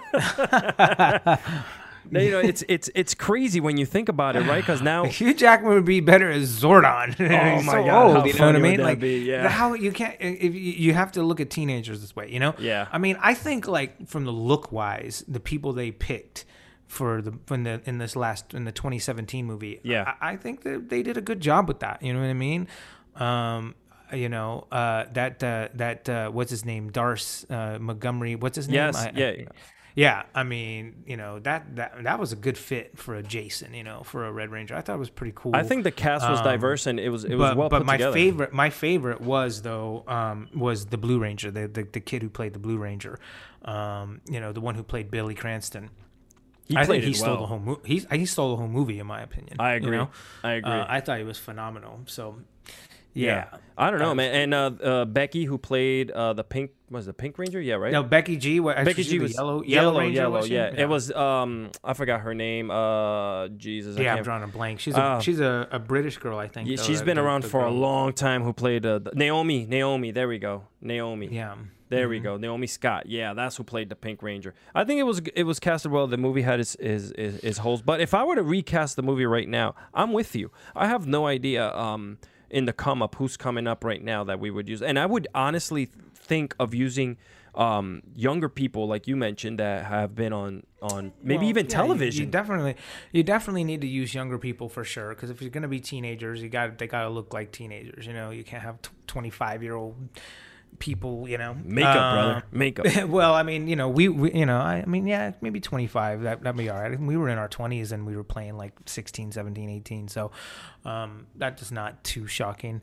You know, it's it's it's crazy when you think about it, right? Because now, Hugh Jackman would be better as Zordon. Oh He's my so God, old, how you know what funny I would mean? that Like, be? Yeah. how you can't if you, you have to look at teenagers this way, you know? Yeah. I mean, I think like from the look wise, the people they picked for the in the in this last in the twenty seventeen movie, Yeah. I, I think that they did a good job with that. You know what I mean? Um, you know, uh, that uh, that uh, what's his name, Darce uh, Montgomery. What's his name? yes, I- yeah, I- Yeah, I mean, you know, that, that that was a good fit for a Jason, you know, for a Red Ranger. I thought it was pretty cool. I think the cast was Um, diverse and it was it was but, well but put my together. favorite my favorite was though um, was the Blue Ranger, the, the the kid who played the Blue Ranger, um, you know, the one who played Billy Cranston. He I played think he it stole well. the whole movie. He he stole the whole movie, in my opinion. I you agree. know? I agree. Uh, I thought he was phenomenal. So, yeah. I don't know, Uh, man. And uh, uh, Becky, who played uh, the pink, was the Pink Ranger? Yeah, right. No, Becky G. What, Becky she G the was yellow, yellow, yellow, Ranger, yellow. was she? Yeah. it was. Um, I forgot her name. Uh, Jesus. I Yeah, I'm can't- drawing a blank. She's a Uh, she's a, a British girl, I think. Yeah, though, she's that- been the- around the for a girl. long time. Who played uh, the, Naomi? Naomi. There we go. Naomi. Yeah. There we go. Naomi Scott. Yeah, that's who played the Pink Ranger. I think it was it was casted well. The movie had its its, its, its holes. But if I were to recast the movie right now, I'm with you. I have no idea um, in the come up who's coming up right now that we would use. And I would honestly think of using um, younger people, like you mentioned, that have been on, on maybe Well, even yeah, you- television. You, definitely, you definitely need to use younger people for sure. Because if you're gonna be teenagers, you got they gotta look like teenagers. You know, you can't have twenty-five year old people. You know, Makeup, Uh, brother. Makeup. well, I mean, you know, we, we you know, I, I mean, yeah, maybe twenty-five. That that'd be all right. We were in our twenties and we were playing like sixteen, seventeen, eighteen. So um, that is not too shocking.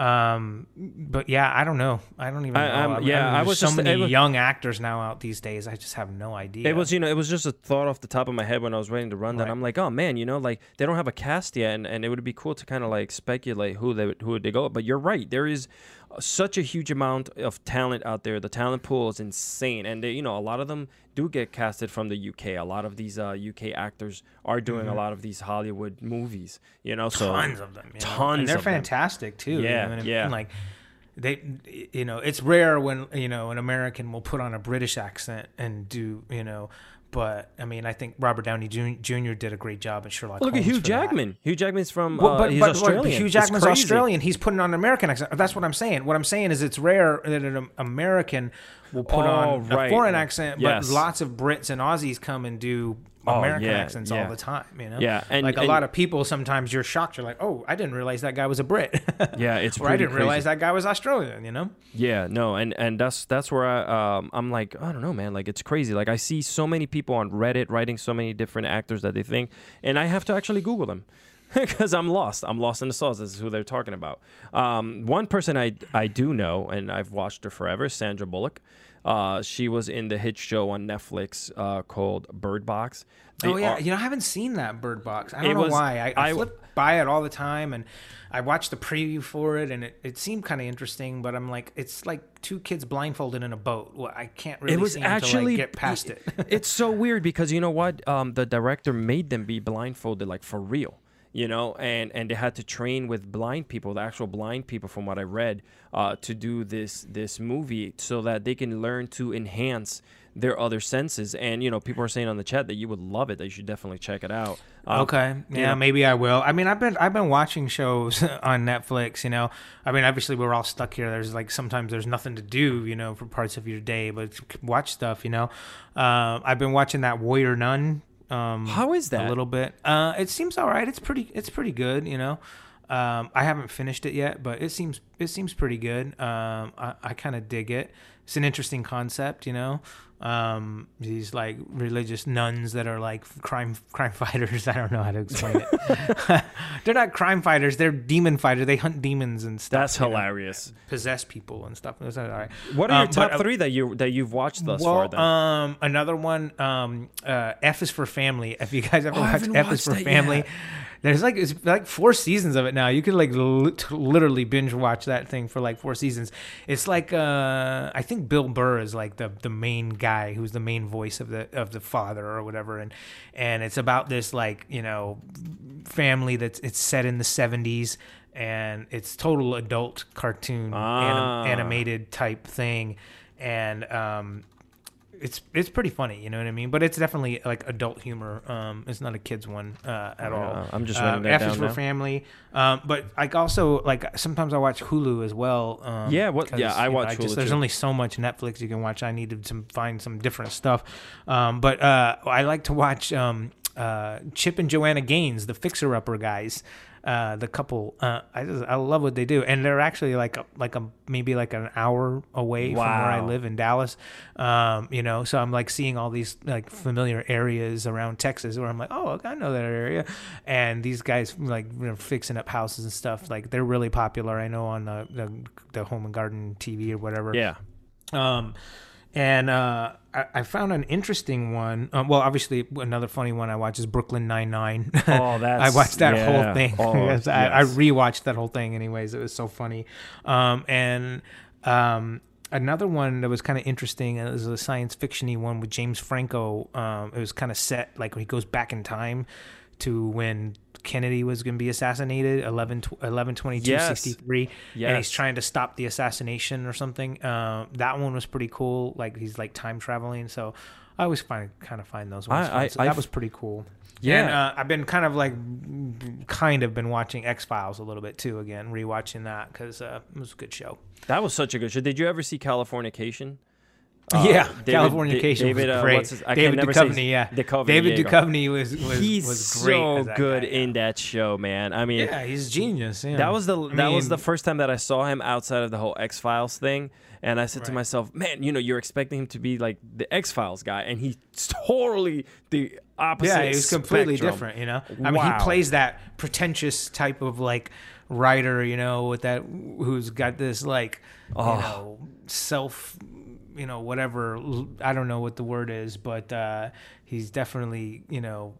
Um, but yeah, I don't know. I don't even know. I- I'm- I mean, yeah, I there's was so just- many it was- young actors now out these days. I just have no idea. It was, you know, it was just a thought off the top of my head when I was writing to run that. Right. I'm like, oh man, you know, like they don't have a cast yet, and, and it would be cool to kind of like speculate who they would, who would they go. But you're right, there is such a huge amount of talent out there. The talent pool is insane, and they, you know, a lot of them do get casted from the U K. A lot of these uh, U K actors are doing Mm-hmm. a lot of these Hollywood movies. You know, so tons of them. You know? tons and they're of them. fantastic too. you Yeah, know what I mean? yeah. Like they, you know, it's rare when you know an American will put on a British accent and do you know but I mean, I think Robert Downey Junior did a great job at Sherlock Well, look Holmes. at Hugh for Jackman. That. Hugh Jackman's from Well, uh, but, he's but, Australian. But Hugh It's Jackman's crazy. Australian. He's putting on an American accent. That's what I'm saying. What I'm saying is it's rare that an American will put Oh, on right. a foreign accent, Yes. but lots of Brits and Aussies come and do Oh, American yeah, accents yeah. all the time. You know, Yeah, and- like a and- lot of people. Sometimes you're shocked. You're like, oh, I didn't realize that guy was a Brit. Yeah, it's or I pretty didn't realize crazy. that guy was Australian. You know. Yeah, no, and and that's that's where I um I'm like, I don't know, man, like it's crazy. Like I see so many people on Reddit writing so many different actors that they think, and I have to actually Google them because I'm lost. I'm lost in the sauce. This is who they're talking about. Um, one person I I do know, and I've watched her forever, Sandra Bullock. Uh, she was in the hit show on Netflix uh, called Bird Box. They Oh yeah, are- you know I haven't seen that Bird Box. I don't It know was- why. I, I, I- flip by it all the time, and I watched the preview for it, and it, it seemed kind of interesting. But I'm like, it's like two kids blindfolded in a boat. Well, I can't really it was seem to actually like get past it. It's so weird because you know what? Um, the director made them be blindfolded, like for real. You know, and and they had to train with blind people, the actual blind people, from what I read, uh, to do this this movie so that they can learn to enhance their other senses. And you know, people are saying on the chat that you would love it, that you should definitely check it out. Um, Okay, yeah, you know- maybe I will. I mean, I've been I've been watching shows on Netflix. You know, I mean, obviously we're all stuck here. There's like sometimes there's nothing to do, you know, for parts of your day, but watch stuff. You know, uh, I've been watching that Warrior Nun. Um, How is that? A little bit. Uh, it seems all right. It's pretty. It's pretty good. You know, um, I haven't finished it yet, but it seems it seems pretty good. Um, I, I kind of dig it. It's an interesting concept. You know, um, these like religious nuns that are like crime crime fighters. I don't know how to explain it. They're not crime fighters. They're demon fighters. They hunt demons and stuff. That's you know, hilarious. possess people and stuff. It's all right. What are your Um, top but, uh, three that you that you've watched thus well, far? Then um, another one, um, uh, F is for Family. If you guys ever Oh, I watched haven't F is watched for that Family, yet. there's like it's like four seasons of it now. You could like li- literally binge watch that thing for like four seasons. It's like uh, I think Bill Burr is like the the main guy who's the main voice of the of the father or whatever, and and it's about this like you know family that's it's set in the seventies. And it's total adult cartoon Ah. anim- animated type thing, and um, it's it's pretty funny, you know what I mean? But it's definitely like adult humor. Um, it's not a kids one uh, at all. Yeah, I'm just Uh, writing that F down is for now. Family, um, but like also like sometimes I watch Hulu as well. Um, Yeah, what- 'cause, yeah, I you know, watch just, Hulu There's too. only so much Netflix you can watch. I needed to find some different stuff, um, but uh, I like to watch um, uh, Chip and Joanna Gaines, the Fixer Upper guys. Uh, the couple, uh, I just I love what they do, and they're actually like a, like a maybe like an hour away from where I Wow. live in Dallas. Um, you know, so I'm like seeing all these like familiar areas around Texas where I'm like, oh, I know that area, and these guys like you know, fixing up houses and stuff. Like they're really popular. I know on the the, the Home and Garden T V or whatever. yeah. Um, and uh, I, I found an interesting one. Um, well, obviously, another funny one I watch is Brooklyn Nine Nine. Oh, that's I watched that yeah. whole thing. Oh, Yes, I, I yes. rewatched that whole thing. Anyways, it was so funny. Um, and um, another one that was kind of interesting. It was a science fictiony one with James Franco. Um, it was kind of set like he goes back in time to when Kennedy was going to be assassinated, eleven twenty-two sixty-three, Yes. and he's trying to stop the assassination or something. Uh, that one was pretty cool. Like he's like time traveling. So I always find kind of find those ones. I- fun. I- so I've- that was pretty cool. Yeah. And uh, I've been kind of like, kind of been watching X Files a little bit too. Again, rewatching that because uh, it was a good show. That was such a good show. Did you ever see Californication? yeah, David- Californication David, was uh, great. what's his- I can David never say his- Duchovny, yeah. Duchovny, David there you go. Duchovny was was, He's was great. so as that good guy, yeah. in that show, man. I mean, Yeah, he's genius. Yeah. that was the I that was mean, the first time that I saw him outside of the whole X Files thing, and I said to Right. myself, man, you know, you're expecting him to be like the X Files guy, and he's totally the opposite. Yeah, he was completely spectrum. different, you know. I mean, Wow. he plays that pretentious type of like writer, you know, with that who's got this like, Oh. you know, self, you know, whatever. I don't know what the word is, but uh, he's definitely, you know,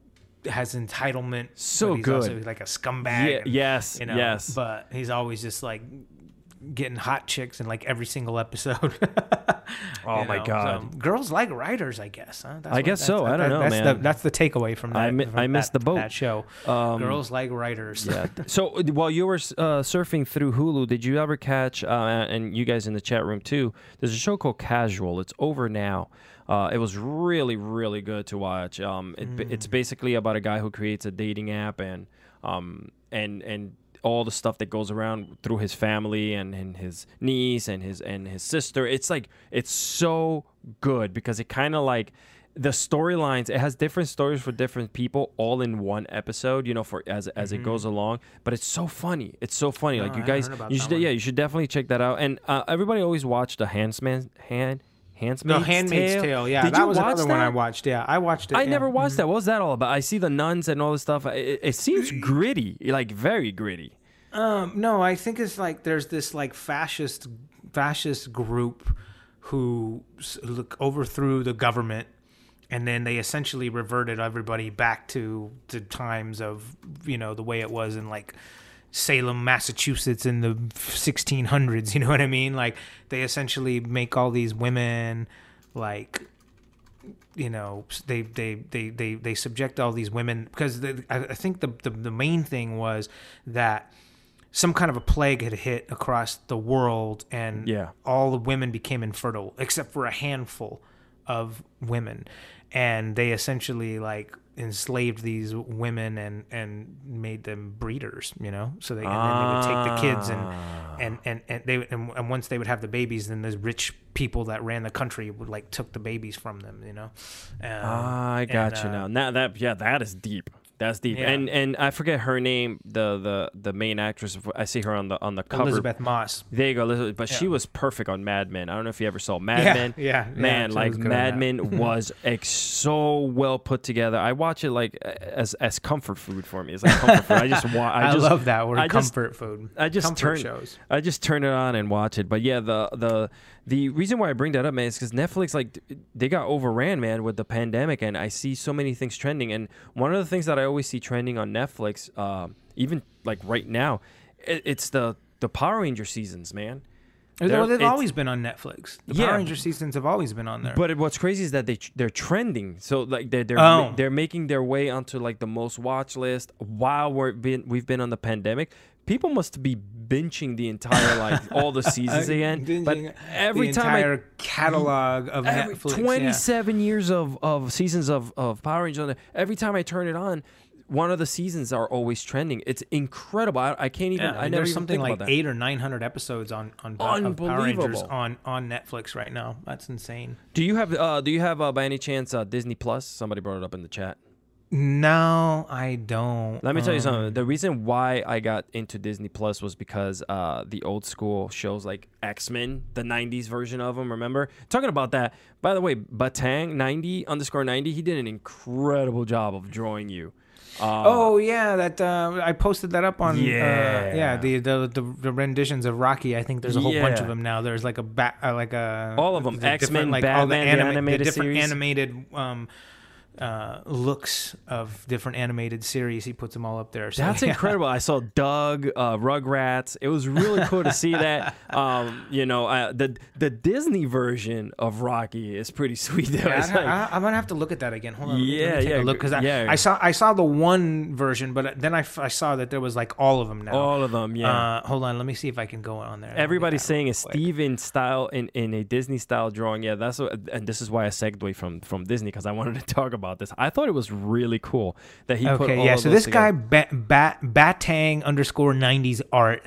has entitlement. So but he's good. also like a scumbag. Yeah, and, yes, you know, yes. But he's always just like getting hot chicks in like every single episode. Oh You my know, God. so girls like writers, I guess. Huh? That's I guess that's- so. I don't know, that's man. The, that's the takeaway from that. I mi- from I missed that- the boat. That show. Um, Girls like writers. Yeah. So while you were uh, surfing through Hulu, did you ever catch, uh, and you guys in the chat room too, there's a show called Casual. It's over now. Uh, it was really, really good to watch. Um, it, Mm. It's basically about a guy who creates a dating app and um, and and all the stuff that goes around through his family and, and his niece and his and his sister. It's like it's so good because it kind of like the storylines. It has different stories for different people, all in one episode. You know, for as as Mm-hmm. it goes along. But it's so funny. It's so funny. No, like I you haven't guys, heard about you that should one. yeah, you should definitely check that out. And uh, everybody always watched the Handsman hand. Handmaid's No, Handmaid's Tale. Tale. Yeah, Did that you was watch another one that? I watched. Yeah, I watched it. I yeah. never watched Mhm. that. What was that all about? I see the nuns and all this stuff. It, it seems gritty, like very gritty. Um, no, I think it's like there's this like fascist fascist group who s- look overthrew the government, and then they essentially reverted everybody back to the times of you know the way it was in like Salem, Massachusetts in the sixteen hundreds. You know what I mean? Like they essentially make all these women like. You know, they they, they, they, they subject all these women because they, I, I think the, the the main thing was that some kind of a plague had hit across the world, and Yeah. all the women became infertile except for a handful of women, and they essentially like enslaved these women and and made them breeders. You know, so they and then they would take the kids and Ah. and and and they and, and once they would have the babies, then the rich people that ran the country would like took the babies from them. You know. Um, Ah, I got and, you uh, now. Now that yeah, that is deep. That's deep. Yeah. And and I forget her name. The the the main actress. I see her on the on the cover. Elizabeth Moss. There you go, Elizabeth. But she Yeah. was perfect on Mad Men. I don't know if you ever saw Mad Yeah, Men. yeah, yeah, Man, she like was good on Mad that. Men was ex- so well put together. I watch it like as as comfort food for me. It's like comfort food. I just want. I, I, just, love that word, I just- comfort food. I just comfort turn shows. I just turn it on and watch it. But yeah, the the the reason why I bring that up, man, is because Netflix, like, they got overran, man, with the pandemic, and I see so many things trending. And one of the things that I always see trending on Netflix, uh, even like right now, it, it's the the Power Ranger seasons, man. Well, They're- they've it's- always been on Netflix. The Yeah. Power Ranger seasons have always been on there. But it- what's crazy is that they they're trending. So like they're they're Oh. they're making their way onto like the most watch list while we're been we've been on the pandemic. People must be binging the entire like all the seasons again. But Binging every the time I entire catalog of every Netflix, yeah. twenty-seven years of, of seasons of, of Power Rangers on there. Every time I turn it on, one of the seasons are always trending. It's incredible. I, I can't even. Yeah, I mean, never there's even something think like about that. eight or nine hundred episodes on on Power- of Power Rangers Unbelievable. on on Netflix right now. That's insane. Do you have uh, Do you have uh, by any chance uh, Disney Plus? Somebody brought it up in the chat. No, I don't. Let me tell you Um, something. The reason why I got into Disney Plus was because uh, the old school shows like X-Men, the nineties version of them, remember? Talking about that, by the way, Batang ninety underscore ninety, he did an incredible job of drawing you. Uh, Oh yeah, that uh, I posted that up on. Yeah. uh, yeah. The, the the the renditions of Rocky. I think there's a whole bunch Yeah. of them now. There's like a bat, uh, like a All of them. the X-Men, different, like all the, Batman, the anima- animated the different series. animated um, uh, looks of different animated series. He puts them all up there. So, That's yeah. incredible. I saw Doug, uh, Rugrats. It was really cool to see that. Um, you know, uh, the the Disney version of Rocky is pretty sweet. Though. Yeah, It's I, like- I, I'm gonna have to look at that again. Hold on. let me- Yeah, let me take yeah, a look because I, yeah. I saw I saw the one version, but then I, f- I saw that there was like all of them now. all of them, yeah. Uh, hold on, let me see if I can go on there. Let me get Everybody's that saying real a quick. Steven style in, in a Disney style drawing. Yeah, that's what, and this is why I segued from from Disney because I wanted to talk about this. I thought it was really cool that he put Okay, all yeah. of So those this guy together. bat, bat Batang underscore nineties art.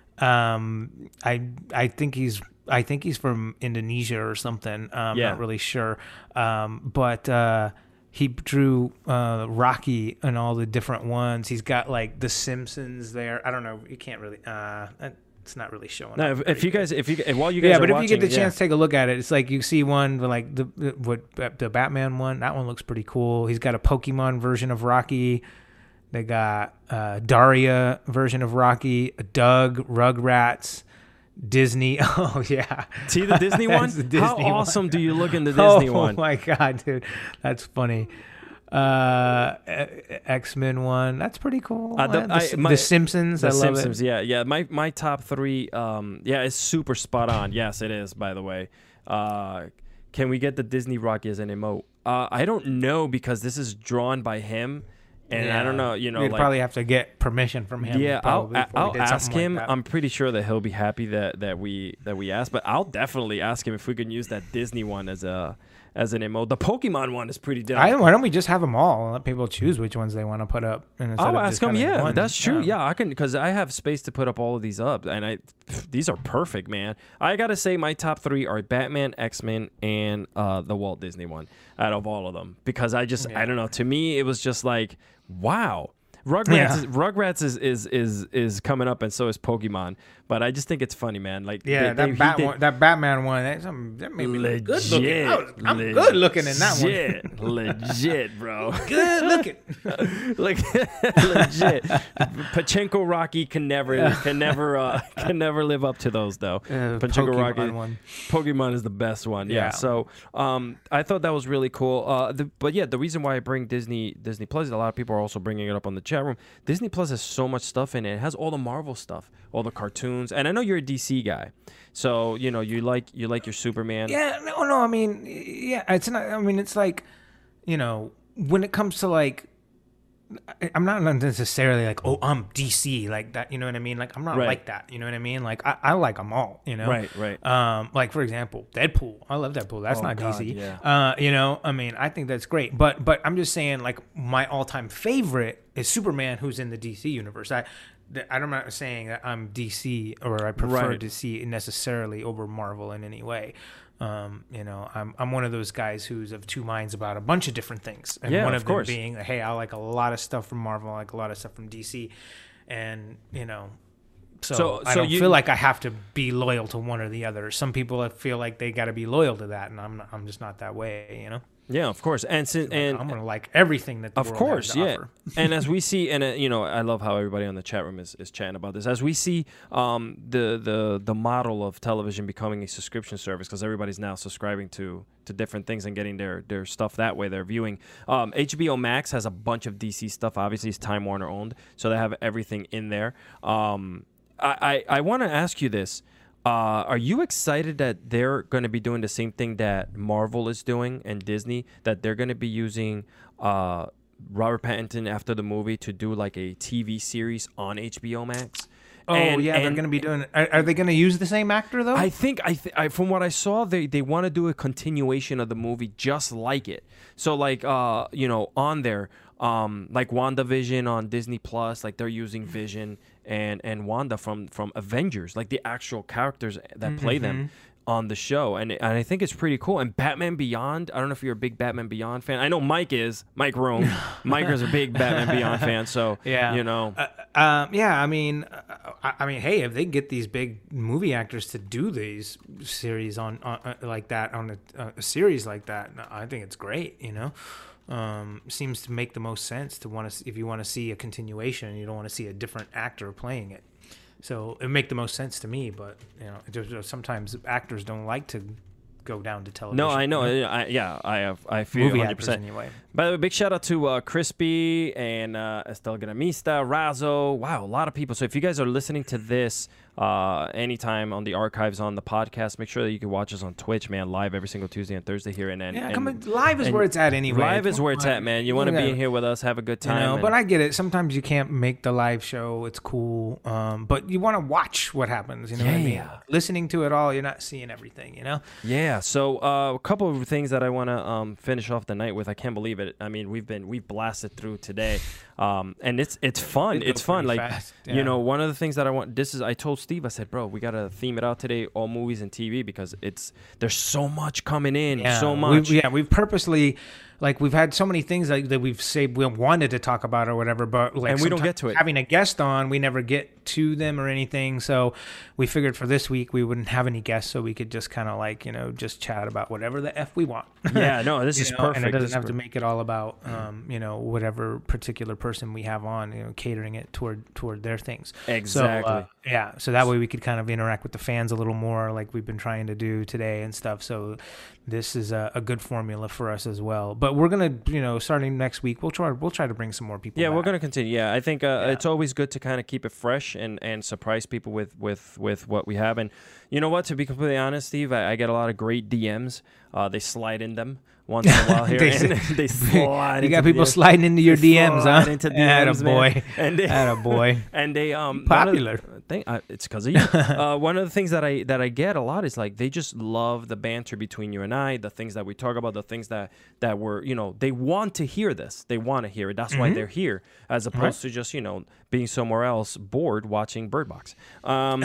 Um, I I think he's I think he's from Indonesia or something. I'm Yeah. not really sure. Um, but uh, he drew uh, Rocky and all the different ones. He's got like The Simpsons there. I don't know. You can't really. Uh, it's not really showing. No, up if, if very you good. guys, if you if- while you guys Yeah, are but if watching, you get the yeah. chance to take a look at it, it's like you see one with like the the- what the Batman one. That one looks pretty cool. He's got a Pokemon version of Rocky. They got uh, Daria version of Rocky, Doug, Rugrats, Disney. Oh yeah, See the Disney one? That's the How Disney one. awesome do you look in the Disney oh, one? my god, dude, that's funny. uh, X-Men one. That's pretty cool. Uh, the, the, I, my, the Simpsons. The I love Simpsons. it. Yeah, yeah. My my top three. Um, yeah, it's super spot on. Yes, it is. By the way, uh, can we get the Disney Rocky as an emote? Uh, I don't know because this is drawn by him. And yeah. I don't know, you know, we'd like, probably have to get permission from him. Yeah, I'll, I'll ask him. Like I'm pretty sure that he'll be happy that, that we that we asked. But I'll definitely ask him if we can use that Disney one as a as an emote. The Pokemon one is pretty dope. I, why don't we just have them all and let people choose which ones they want to put up? And I'll ask him. Yeah, one. that's true. Yeah, yeah I can because I have space to put up all of these up, and I these are perfect, man. I gotta say my top three are Batman, X-Men, and uh, the Walt Disney one out of all of them because I just yeah. I don't know. To me, it was just like wow. Rugrats, yeah. is, Rugrats is, is is is coming up, and so is Pokemon. But I just think it's funny, man. Like yeah, they, that, they, Bat did, one, that Batman one, that, that made me legit, look good looking. I was, I'm legit, good looking in that one. Legit, bro. Good looking. Like legit. Pachinko Rocky can never can never uh, can never live up to those though. Uh, Pachinko Rocky one. Pokemon is the best one. Yeah. yeah. So um, I thought that was really cool. Uh, the, but yeah, the reason why I bring Disney Disney Plus, a lot of people are also bringing it up on the chat room. Disney Plus has so much stuff in it. It has all the Marvel stuff, all the cartoons, and I know you're a D C guy, so you know you like you like your Superman. Yeah, no, no. I mean, yeah, it's not. I mean, it's like, you know, when it comes to like, I'm not necessarily like, oh, I'm D C like that. You know what I mean? Like, I'm not right. like that. You know what I mean? Like, I, I like them all. You know? Right, right. Um, like for example, Deadpool. I love Deadpool. That's oh, not God, D C. Yeah. Uh, you know, I mean, I think that's great. But but I'm just saying, like, my all-time favorite is Superman, who's in the D C universe. I. I'm not saying that I'm D C or I prefer right. D C necessarily over Marvel in any way. Um, you know, I'm I'm one of those guys who's of two minds about a bunch of different things, and yeah, one of, of them course. being, hey, I like a lot of stuff from Marvel, I like a lot of stuff from D C, and you know, so, so I don't so you, feel like I have to be loyal to one or the other. Some people feel like they got to be loyal to that, and I'm not, I'm just not that way, you know. Yeah, of course, and since, like, and I'm gonna like everything that the of world course, has to yeah. offer. And as we see, and uh, you know, I love how everybody on the chat room is, is chatting about this. As we see, um, the the the model of television becoming a subscription service because everybody's now subscribing to to different things and getting their their stuff that way. They're viewing. Um, H B O Max has a bunch of D C stuff. Obviously, it's Time Warner owned, so they have everything in there. Um, I I, I want to ask you this. Uh, are you excited that they're going to be doing the same thing that Marvel is doing and Disney, that they're going to be using uh, Robert Pattinson after the movie to do like a T V series on H B O Max? Oh, and, yeah, and they're going to be doing are, are they going to use the same actor, though? I think, I, th- I from what I saw, they, they want to do a continuation of the movie just like it. So, like, uh, you know, on there, um, like WandaVision on Disney Plus, like they're using Vision and, and Wanda from, from Avengers, like the actual characters that play mm-hmm. them on the show. And, and I think it's pretty cool. And Batman Beyond, I don't know if you're a big Batman Beyond fan. I know Mike is, Mike Rome. Mike is a big Batman Beyond fan. So, yeah. you know. Uh, um, yeah, I mean, uh, I, I mean, hey, if they get these big movie actors to do these series on, on uh, like that, on a, uh, a series like that, I think it's great, you know. Um, seems to make the most sense to want to, if you want to see a continuation, you don't want to see a different actor playing it. So it make the most sense to me, but you know, just, sometimes actors don't like to go down to television. No, I know. You know? I, yeah, I have. I feel movie one hundred percent. actors anyway. By the way, big shout out to uh, Crispy and uh, Estel Gramista, Razo. Wow, a lot of people. So if you guys are listening to this uh, anytime on the archives on the podcast, make sure that you can watch us on Twitch, man, live every single Tuesday and Thursday here. And, and yeah, and, come in, live is where it's at anyway. Live is where it's at, man. You want to yeah. be in here with us, have a good time. You know, and, but I get it. Sometimes you can't make the live show. It's cool, um, but you want to watch what happens. You know yeah. what I mean? Listening to it all, you're not seeing everything. You know? Yeah. So uh, a couple of things that I want to um, finish off the night with. I can't believe it. I mean, we've been we've blasted through today, um, and it's it's fun. It it's fun. Like yeah. you know, one of the things that I want. This is I told Steve. I said, bro, we gotta theme it out today, all movies and T V, because it's there's so much coming in, yeah. so much. We've, yeah, we've purposely. Like, we've had so many things like, that we've said we wanted to talk about or whatever, but like and we don't get to it. Having a guest on, we never get to them or anything. So we figured for this week we wouldn't have any guests, so we could just kind of like, you know, just chat about whatever the F we want. Yeah, no, this You is know, perfect. and it doesn't This have is to per- make it all about, um, you know, whatever particular person we have on, you know, catering it toward toward their things. Exactly. So, uh, yeah, so that way we could kind of interact with the fans a little more, like we've been trying to do today and stuff. So this is a, a good formula for us as well. But we're gonna, you know, starting next week, we'll try we'll try to bring some more people. Yeah, back. we're gonna continue. Yeah, I think uh, Yeah. it's always good to kind of keep it fresh and, and surprise people with, with, with what we have. And you know what? To be completely honest, Steve, I, I get a lot of great D Ms. Uh, they slide in them once in a while here. They and they slide. You got into people D Ms. sliding into your They D Ms, huh? slide into D Ms, man. Attaboy. And they, Attaboy. and they um one of Popular. the- Thing, uh, it's because of you. uh, one of the things that I that I get a lot is like they just love the banter between you and I, the things that we talk about, the things that that were, you know, they want to hear this. They want to hear it. That's why they're here, as opposed to just, you know, being somewhere else bored watching Bird Box. Um,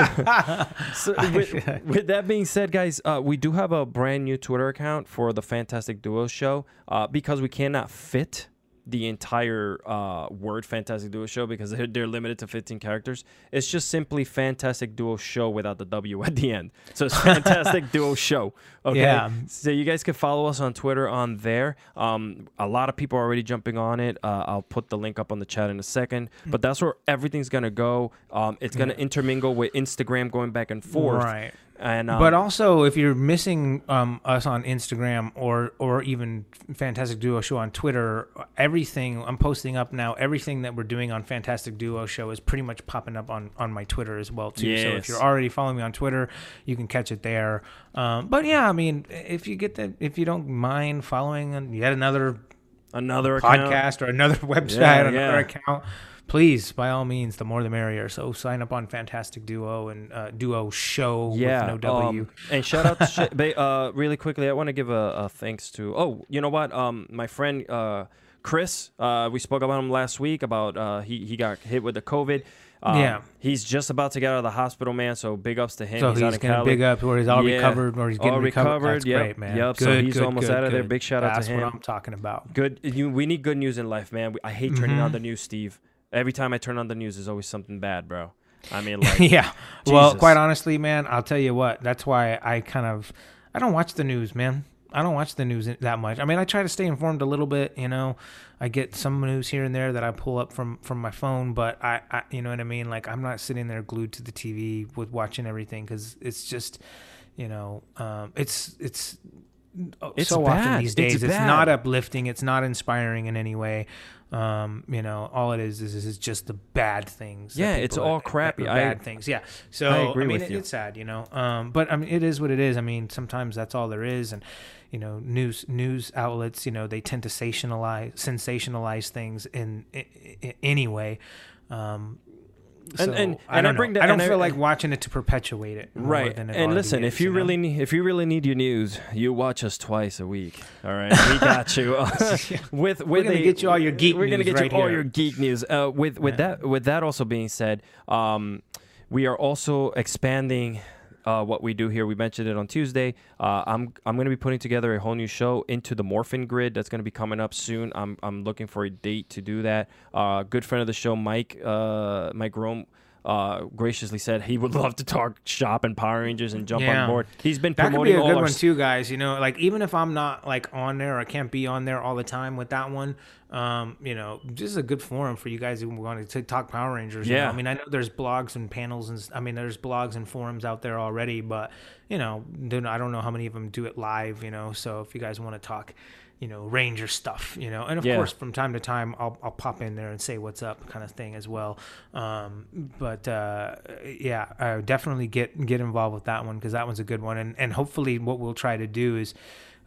so with, with that being said, guys, uh, we do have a brand new Twitter account for the Fantastic Duo Show uh, because we cannot fit the entire uh, word Fantastic Duo Show because they're, they're limited to fifteen characters. It's just simply Fantastic Duo Show without the W at the end. So it's Fantastic Duo Show. Okay. Yeah. So you guys can follow us on Twitter on there. Um, a lot of people are already jumping on it. Uh, I'll put the link up on the chat in a second. But that's where everything's going to go. Um, it's going to intermingle with Instagram going back and forth. Right. And um, But also, if you're missing um, us on Instagram or or even Fantastic Duo Show on Twitter, everything I'm posting up now, everything that we're doing on Fantastic Duo Show is pretty much popping up on, on my Twitter as well too. So Yes. if you're already following me on Twitter, you can catch it there. Um, but yeah, I mean, if you get that, if you don't mind following on yet another another account. podcast or another website, Yeah, another yeah. account, please, by all means, the more the merrier. So sign up on Fantastic Duo and uh, Duo Show Yeah, with no W. um, and shout out to sh- ba- uh, really quickly. I want to give a, a thanks to. Oh, you know what? Um, my friend uh, Chris. Uh, we spoke about him last week. About uh, he he got hit with the COVID. Um, Yeah. he's just about to get out of the hospital, man. So big ups to him. So he's, he's, out in getting Cali. big up where he's all Yeah. recovered or he's getting All recovered, That's yep, great, man. yep. So Good, he's good, almost good, out of there. good. Big shout out to That's him. what I'm talking about. Good. You, we need good news in life, man. We, I hate turning Mm-hmm. on the news, Steve. Every time I turn on the news, there's always something bad, bro. I mean, like, yeah. Well, Jesus. quite honestly, man, I'll tell you what. That's why I kind of I don't watch the news, man. I don't watch the news that much. I mean, I try to stay informed a little bit, you know. I get some news here and there that I pull up from, from my phone, but I, I, you know what I mean? Like, I'm not sitting there glued to the T V with watching everything because it's just, you know, um, it's it's It's so bad. often these It's days it's, bad. not uplifting, it's not inspiring in any way. Um, you know, all it is is, is just the bad things. that Yeah, it's people- all crappy. the I- bad things. Yeah. So I agree mean, with it- you. it's sad, you know. Um, but I mean, it is what it is. I mean, sometimes that's all there is, and you know, news news outlets, you know, they tend to sensationalize sensationalize things in, in, in anyway. Um, so And- and- I and I don't bring know. that- I don't and I- feel like watching it to perpetuate it, more Right. than it And already listen, is, if you know? really need, if you really need your news, you watch us twice a week. All right, we got you. with with We're gonna a- get you all your geek We're gonna news get right you all here. your geek news. Uh, with with Yeah. that with that also being said, um, we are also expanding. Uh, what we do here, we mentioned it on Tuesday. Uh, I'm I'm going to be putting together a whole new show into the Morphin Grid that's going to be coming up soon. I'm I'm looking for a date to do that. Uh, good friend of the show, Mike uh, Mike Rome, uh, graciously said he would love to talk shop and Power Rangers and jump Yeah. on board. He's been That could be promoting a all good our one too, guys. You know, like even if I'm not like on there or I can't be on there all the time with that one, um, you know, this is a good forum for you guys who want to talk Power Rangers. you Yeah. know? I mean, I know there's blogs and panels and s- I mean, there's blogs and forums out there already, but you know, don't- I don't know how many of them do it live. You know, so if you guys want to talk, you know, Ranger stuff, you know, and of Yeah. course from time to time I'll I'll pop in there and say what's up, kind of thing as well. Um, but uh, yeah, I definitely get get involved with that one because that one's a good one, and and hopefully what we'll try to do is.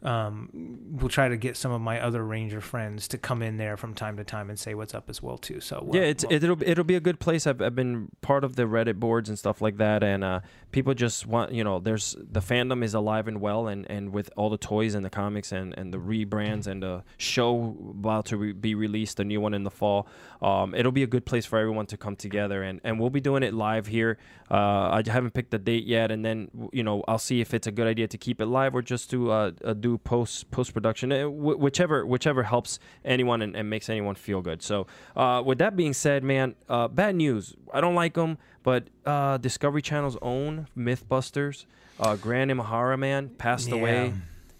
Um, we'll try to get some of my other Ranger friends to come in there from time to time and say what's up as well too. So Yeah, we'll- it's we'll- it'll it'll be a good place. I've I've been part of the Reddit boards and stuff like that, and uh, people just want you know, there's the fandom is alive and well, and, and with all the toys and the comics and, and the rebrands and the show about to re- be released, the new one in the fall. Um, it'll be a good place for everyone to come together, and, and we'll be doing it live here. Uh, I haven't picked the date yet, and then you know I'll see if it's a good idea to keep it live or just to uh, uh, do do post post production, whichever whichever helps anyone and, and makes anyone feel good. So uh, with that being said, man, uh, bad news. I don't like them, but uh, Discovery Channel's own MythBusters, uh, Grant Imahara, man, passed Yeah. away.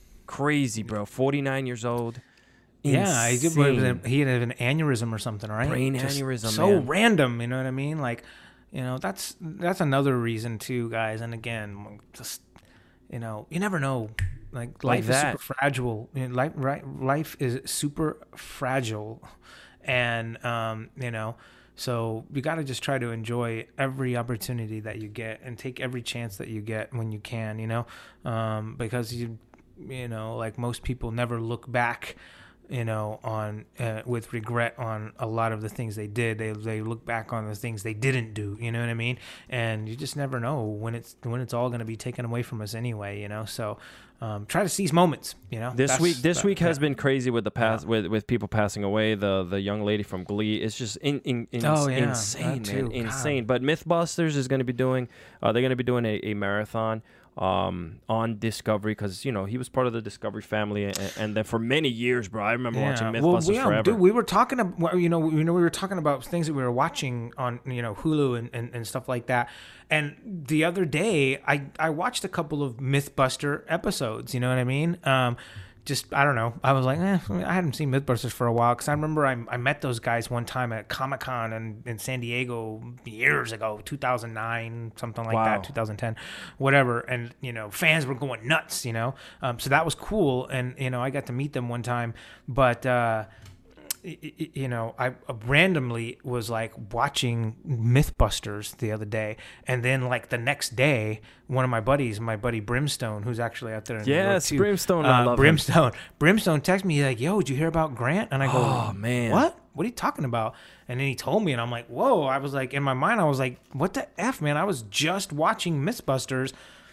Crazy, bro. forty-nine years old. Yeah, he, did, what was Insane. it? He had an aneurysm or something, right? Brain Just aneurysm, So man. random, you know what I mean? Like, you know, that's that's another reason too, guys. And again, just you know, you never know. Like, life is that. super fragile. You know, life, right? Life is super fragile, and um, you know, so you got to just try to enjoy every opportunity that you get and take every chance that you get when you can. You know, um, because you, you know, like most people never look back, you know, on uh, with regret on a lot of the things they did. They they look back on the things they didn't do. You know what I mean? And you just never know when it's when it's all going to be taken away from us anyway. You know, so um, try to seize moments. You know, This That's- week, this that- week has yeah. been crazy with the past with, with people passing away. The the young lady from Glee. It's just in, in, in, Oh, yeah, insane, that man, too. God. insane. But MythBusters is going to be doing. Uh, they're going to be doing a, a marathon um, on Discovery because you know he was part of the Discovery family, and, and then for many years, bro. I remember watching MythBusters well, yeah, forever. Dude, we were talking about, you know, we, you know, we were talking about things that we were watching on, you know, Hulu and, and, and stuff like that. And the other day, I, I watched a couple of MythBuster episodes. You know what I mean? Um, just, I don't know. I was like, eh, I hadn't seen MythBusters for a while because I remember I, I met those guys one time at Comic Con in, in San Diego years ago, two thousand nine, something like Wow. that, two thousand ten, whatever. And, you know, fans were going nuts, you know? Um, so that was cool. And, you know, I got to meet them one time. But, uh, y- y- you know, I randomly was like watching MythBusters the other day, and then like the next day, one of my buddies, my buddy Brimstone, who's actually out there in New York Yes, too, Brimstone, I uh, love him. Brimstone. Brimstone texted me like, "Yo, did you hear about Grant?" And I go, Oh, man. what? What are you talking about?" And then he told me, and I'm like, "Whoa!" I was like, in my mind, I was like, "What the f, man?" I was just watching MythBusters.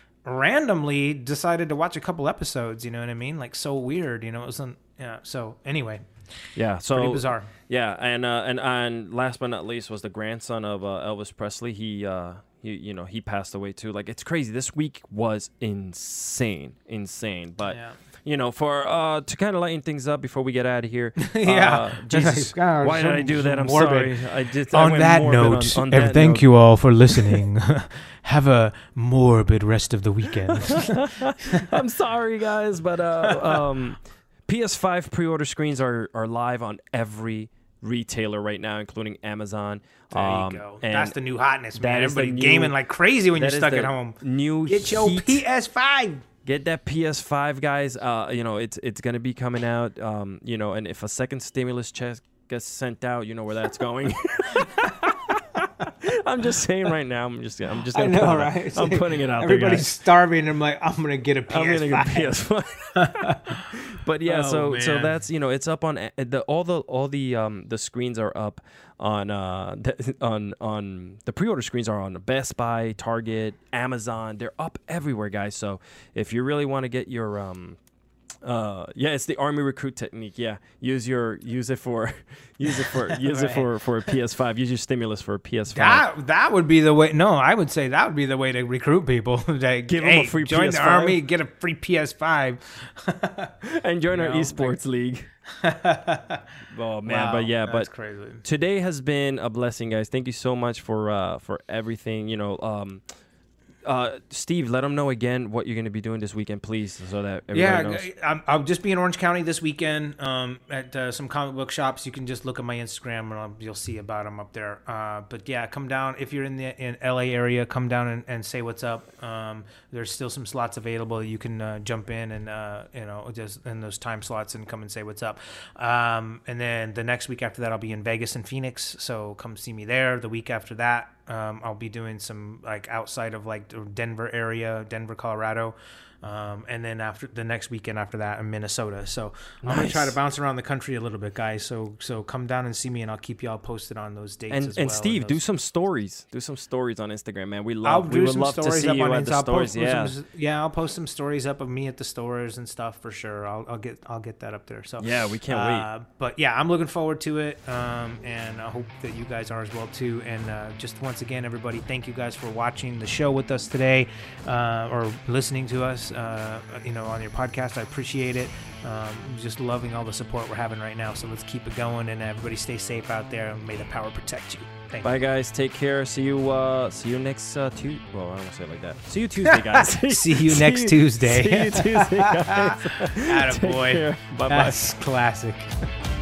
Randomly decided to watch a couple episodes. You know what I mean? Like, so weird. You know, it wasn't. Yeah. So anyway. Yeah, so Pretty bizarre. Yeah, and uh, and and last but not least was the grandson of uh, Elvis Presley. He uh, he you know he passed away too. Like it's crazy. This week was insane, insane. But Yeah. you know, for uh to kind of lighten things up before we get out of here. Yeah. uh, Jesus, God, why did I so- do so that? I'm morbid. sorry. I did. I On went that morbid note, on, on and that thank note. you all for listening. Have a morbid rest of the weekend. I'm sorry, guys, but uh, um, P S five pre-order screens are are live on every retailer right now, including Amazon. There Um, you go. and That's the new hotness, that man. is the Everybody new- gaming like crazy when you're that is stuck the at home. New Get your heat. P S five. Get that P S five, guys. Uh, you know it's it's gonna be coming out. Um, you know, and if a second stimulus check gets sent out, you know where that's going. I'm just saying right now. I'm just I'm just I gonna know, put it, right? It's I'm like putting it out Everybody's there, guys. starving. I'm like, I'm gonna get a P S five. I'm gonna get a P S five. But yeah, Oh, so so man. that's you know it's up on a- the all the all the um the screens are up on uh the, on on the pre-order screens are on Best Buy, Target, Amazon. They're up everywhere, guys. So if you really want to get your um uh yeah, it's the army recruit technique. Yeah, use your use it for use it for use it Right. for for a P S five. Use your stimulus for a P S five. That that would be the way. No, I would say that would be the way to recruit people. Like, Give 'em a hey, free join P S five. the army, get a free P S five. And join our You know, esports league. Oh man, Wow, but yeah, that's but crazy. today has been a blessing, guys. Thank you so much for uh for everything. You know, um, uh, Steve, let them know again what you're going to be doing this weekend, please, so that everybody Yeah, knows. g- I'm, I'll just be in Orange County this weekend um, at uh, some comic book shops. You can just look at my Instagram and I'll, you'll see about them up there. Uh, but yeah, come down if you're in the in L A area. Come down and, and say what's up. Um, there's still some slots available. You can uh, jump in and uh, you know just in those time slots and come and say what's up. Um, and then the next week after that, I'll be in Vegas and Phoenix. So come see me there. The week after that, um, I'll be doing some like outside of like the Denver area, Denver, Colorado. Um, and then after the next weekend after that in Minnesota. So I'm gonna try Nice. to bounce around the country a little bit, guys. So so come down and see me, and I'll keep y'all posted on those dates. And as and well, Steve, do those- some stories. Do some stories on Instagram, man. We I'll love. do we would some love to stories see up you on at Insta. the I'll stores. post Yeah. some, yeah, I'll post some stories up of me at the stores and stuff for sure. I'll, I'll get I'll get that up there. So Yeah, we can't uh, But yeah, I'm looking forward to it, um, and I hope that you guys are as well too. And uh, just once again, everybody, thank you guys for watching the show with us today, uh, or listening to us. uh, you know, on your podcast. I appreciate it. Um, just loving all the support we're having right now. So let's keep it going, and everybody stay safe out there, and may the power protect you. Thank Bye, you. guys. Take care. See you. Uh, see you next uh, Tuesday. Well, I don't want to say it like that. See you Tuesday, guys. See you next you, Tuesday. See you Tuesday, guys. Attaboy. Bye bye. That's classic.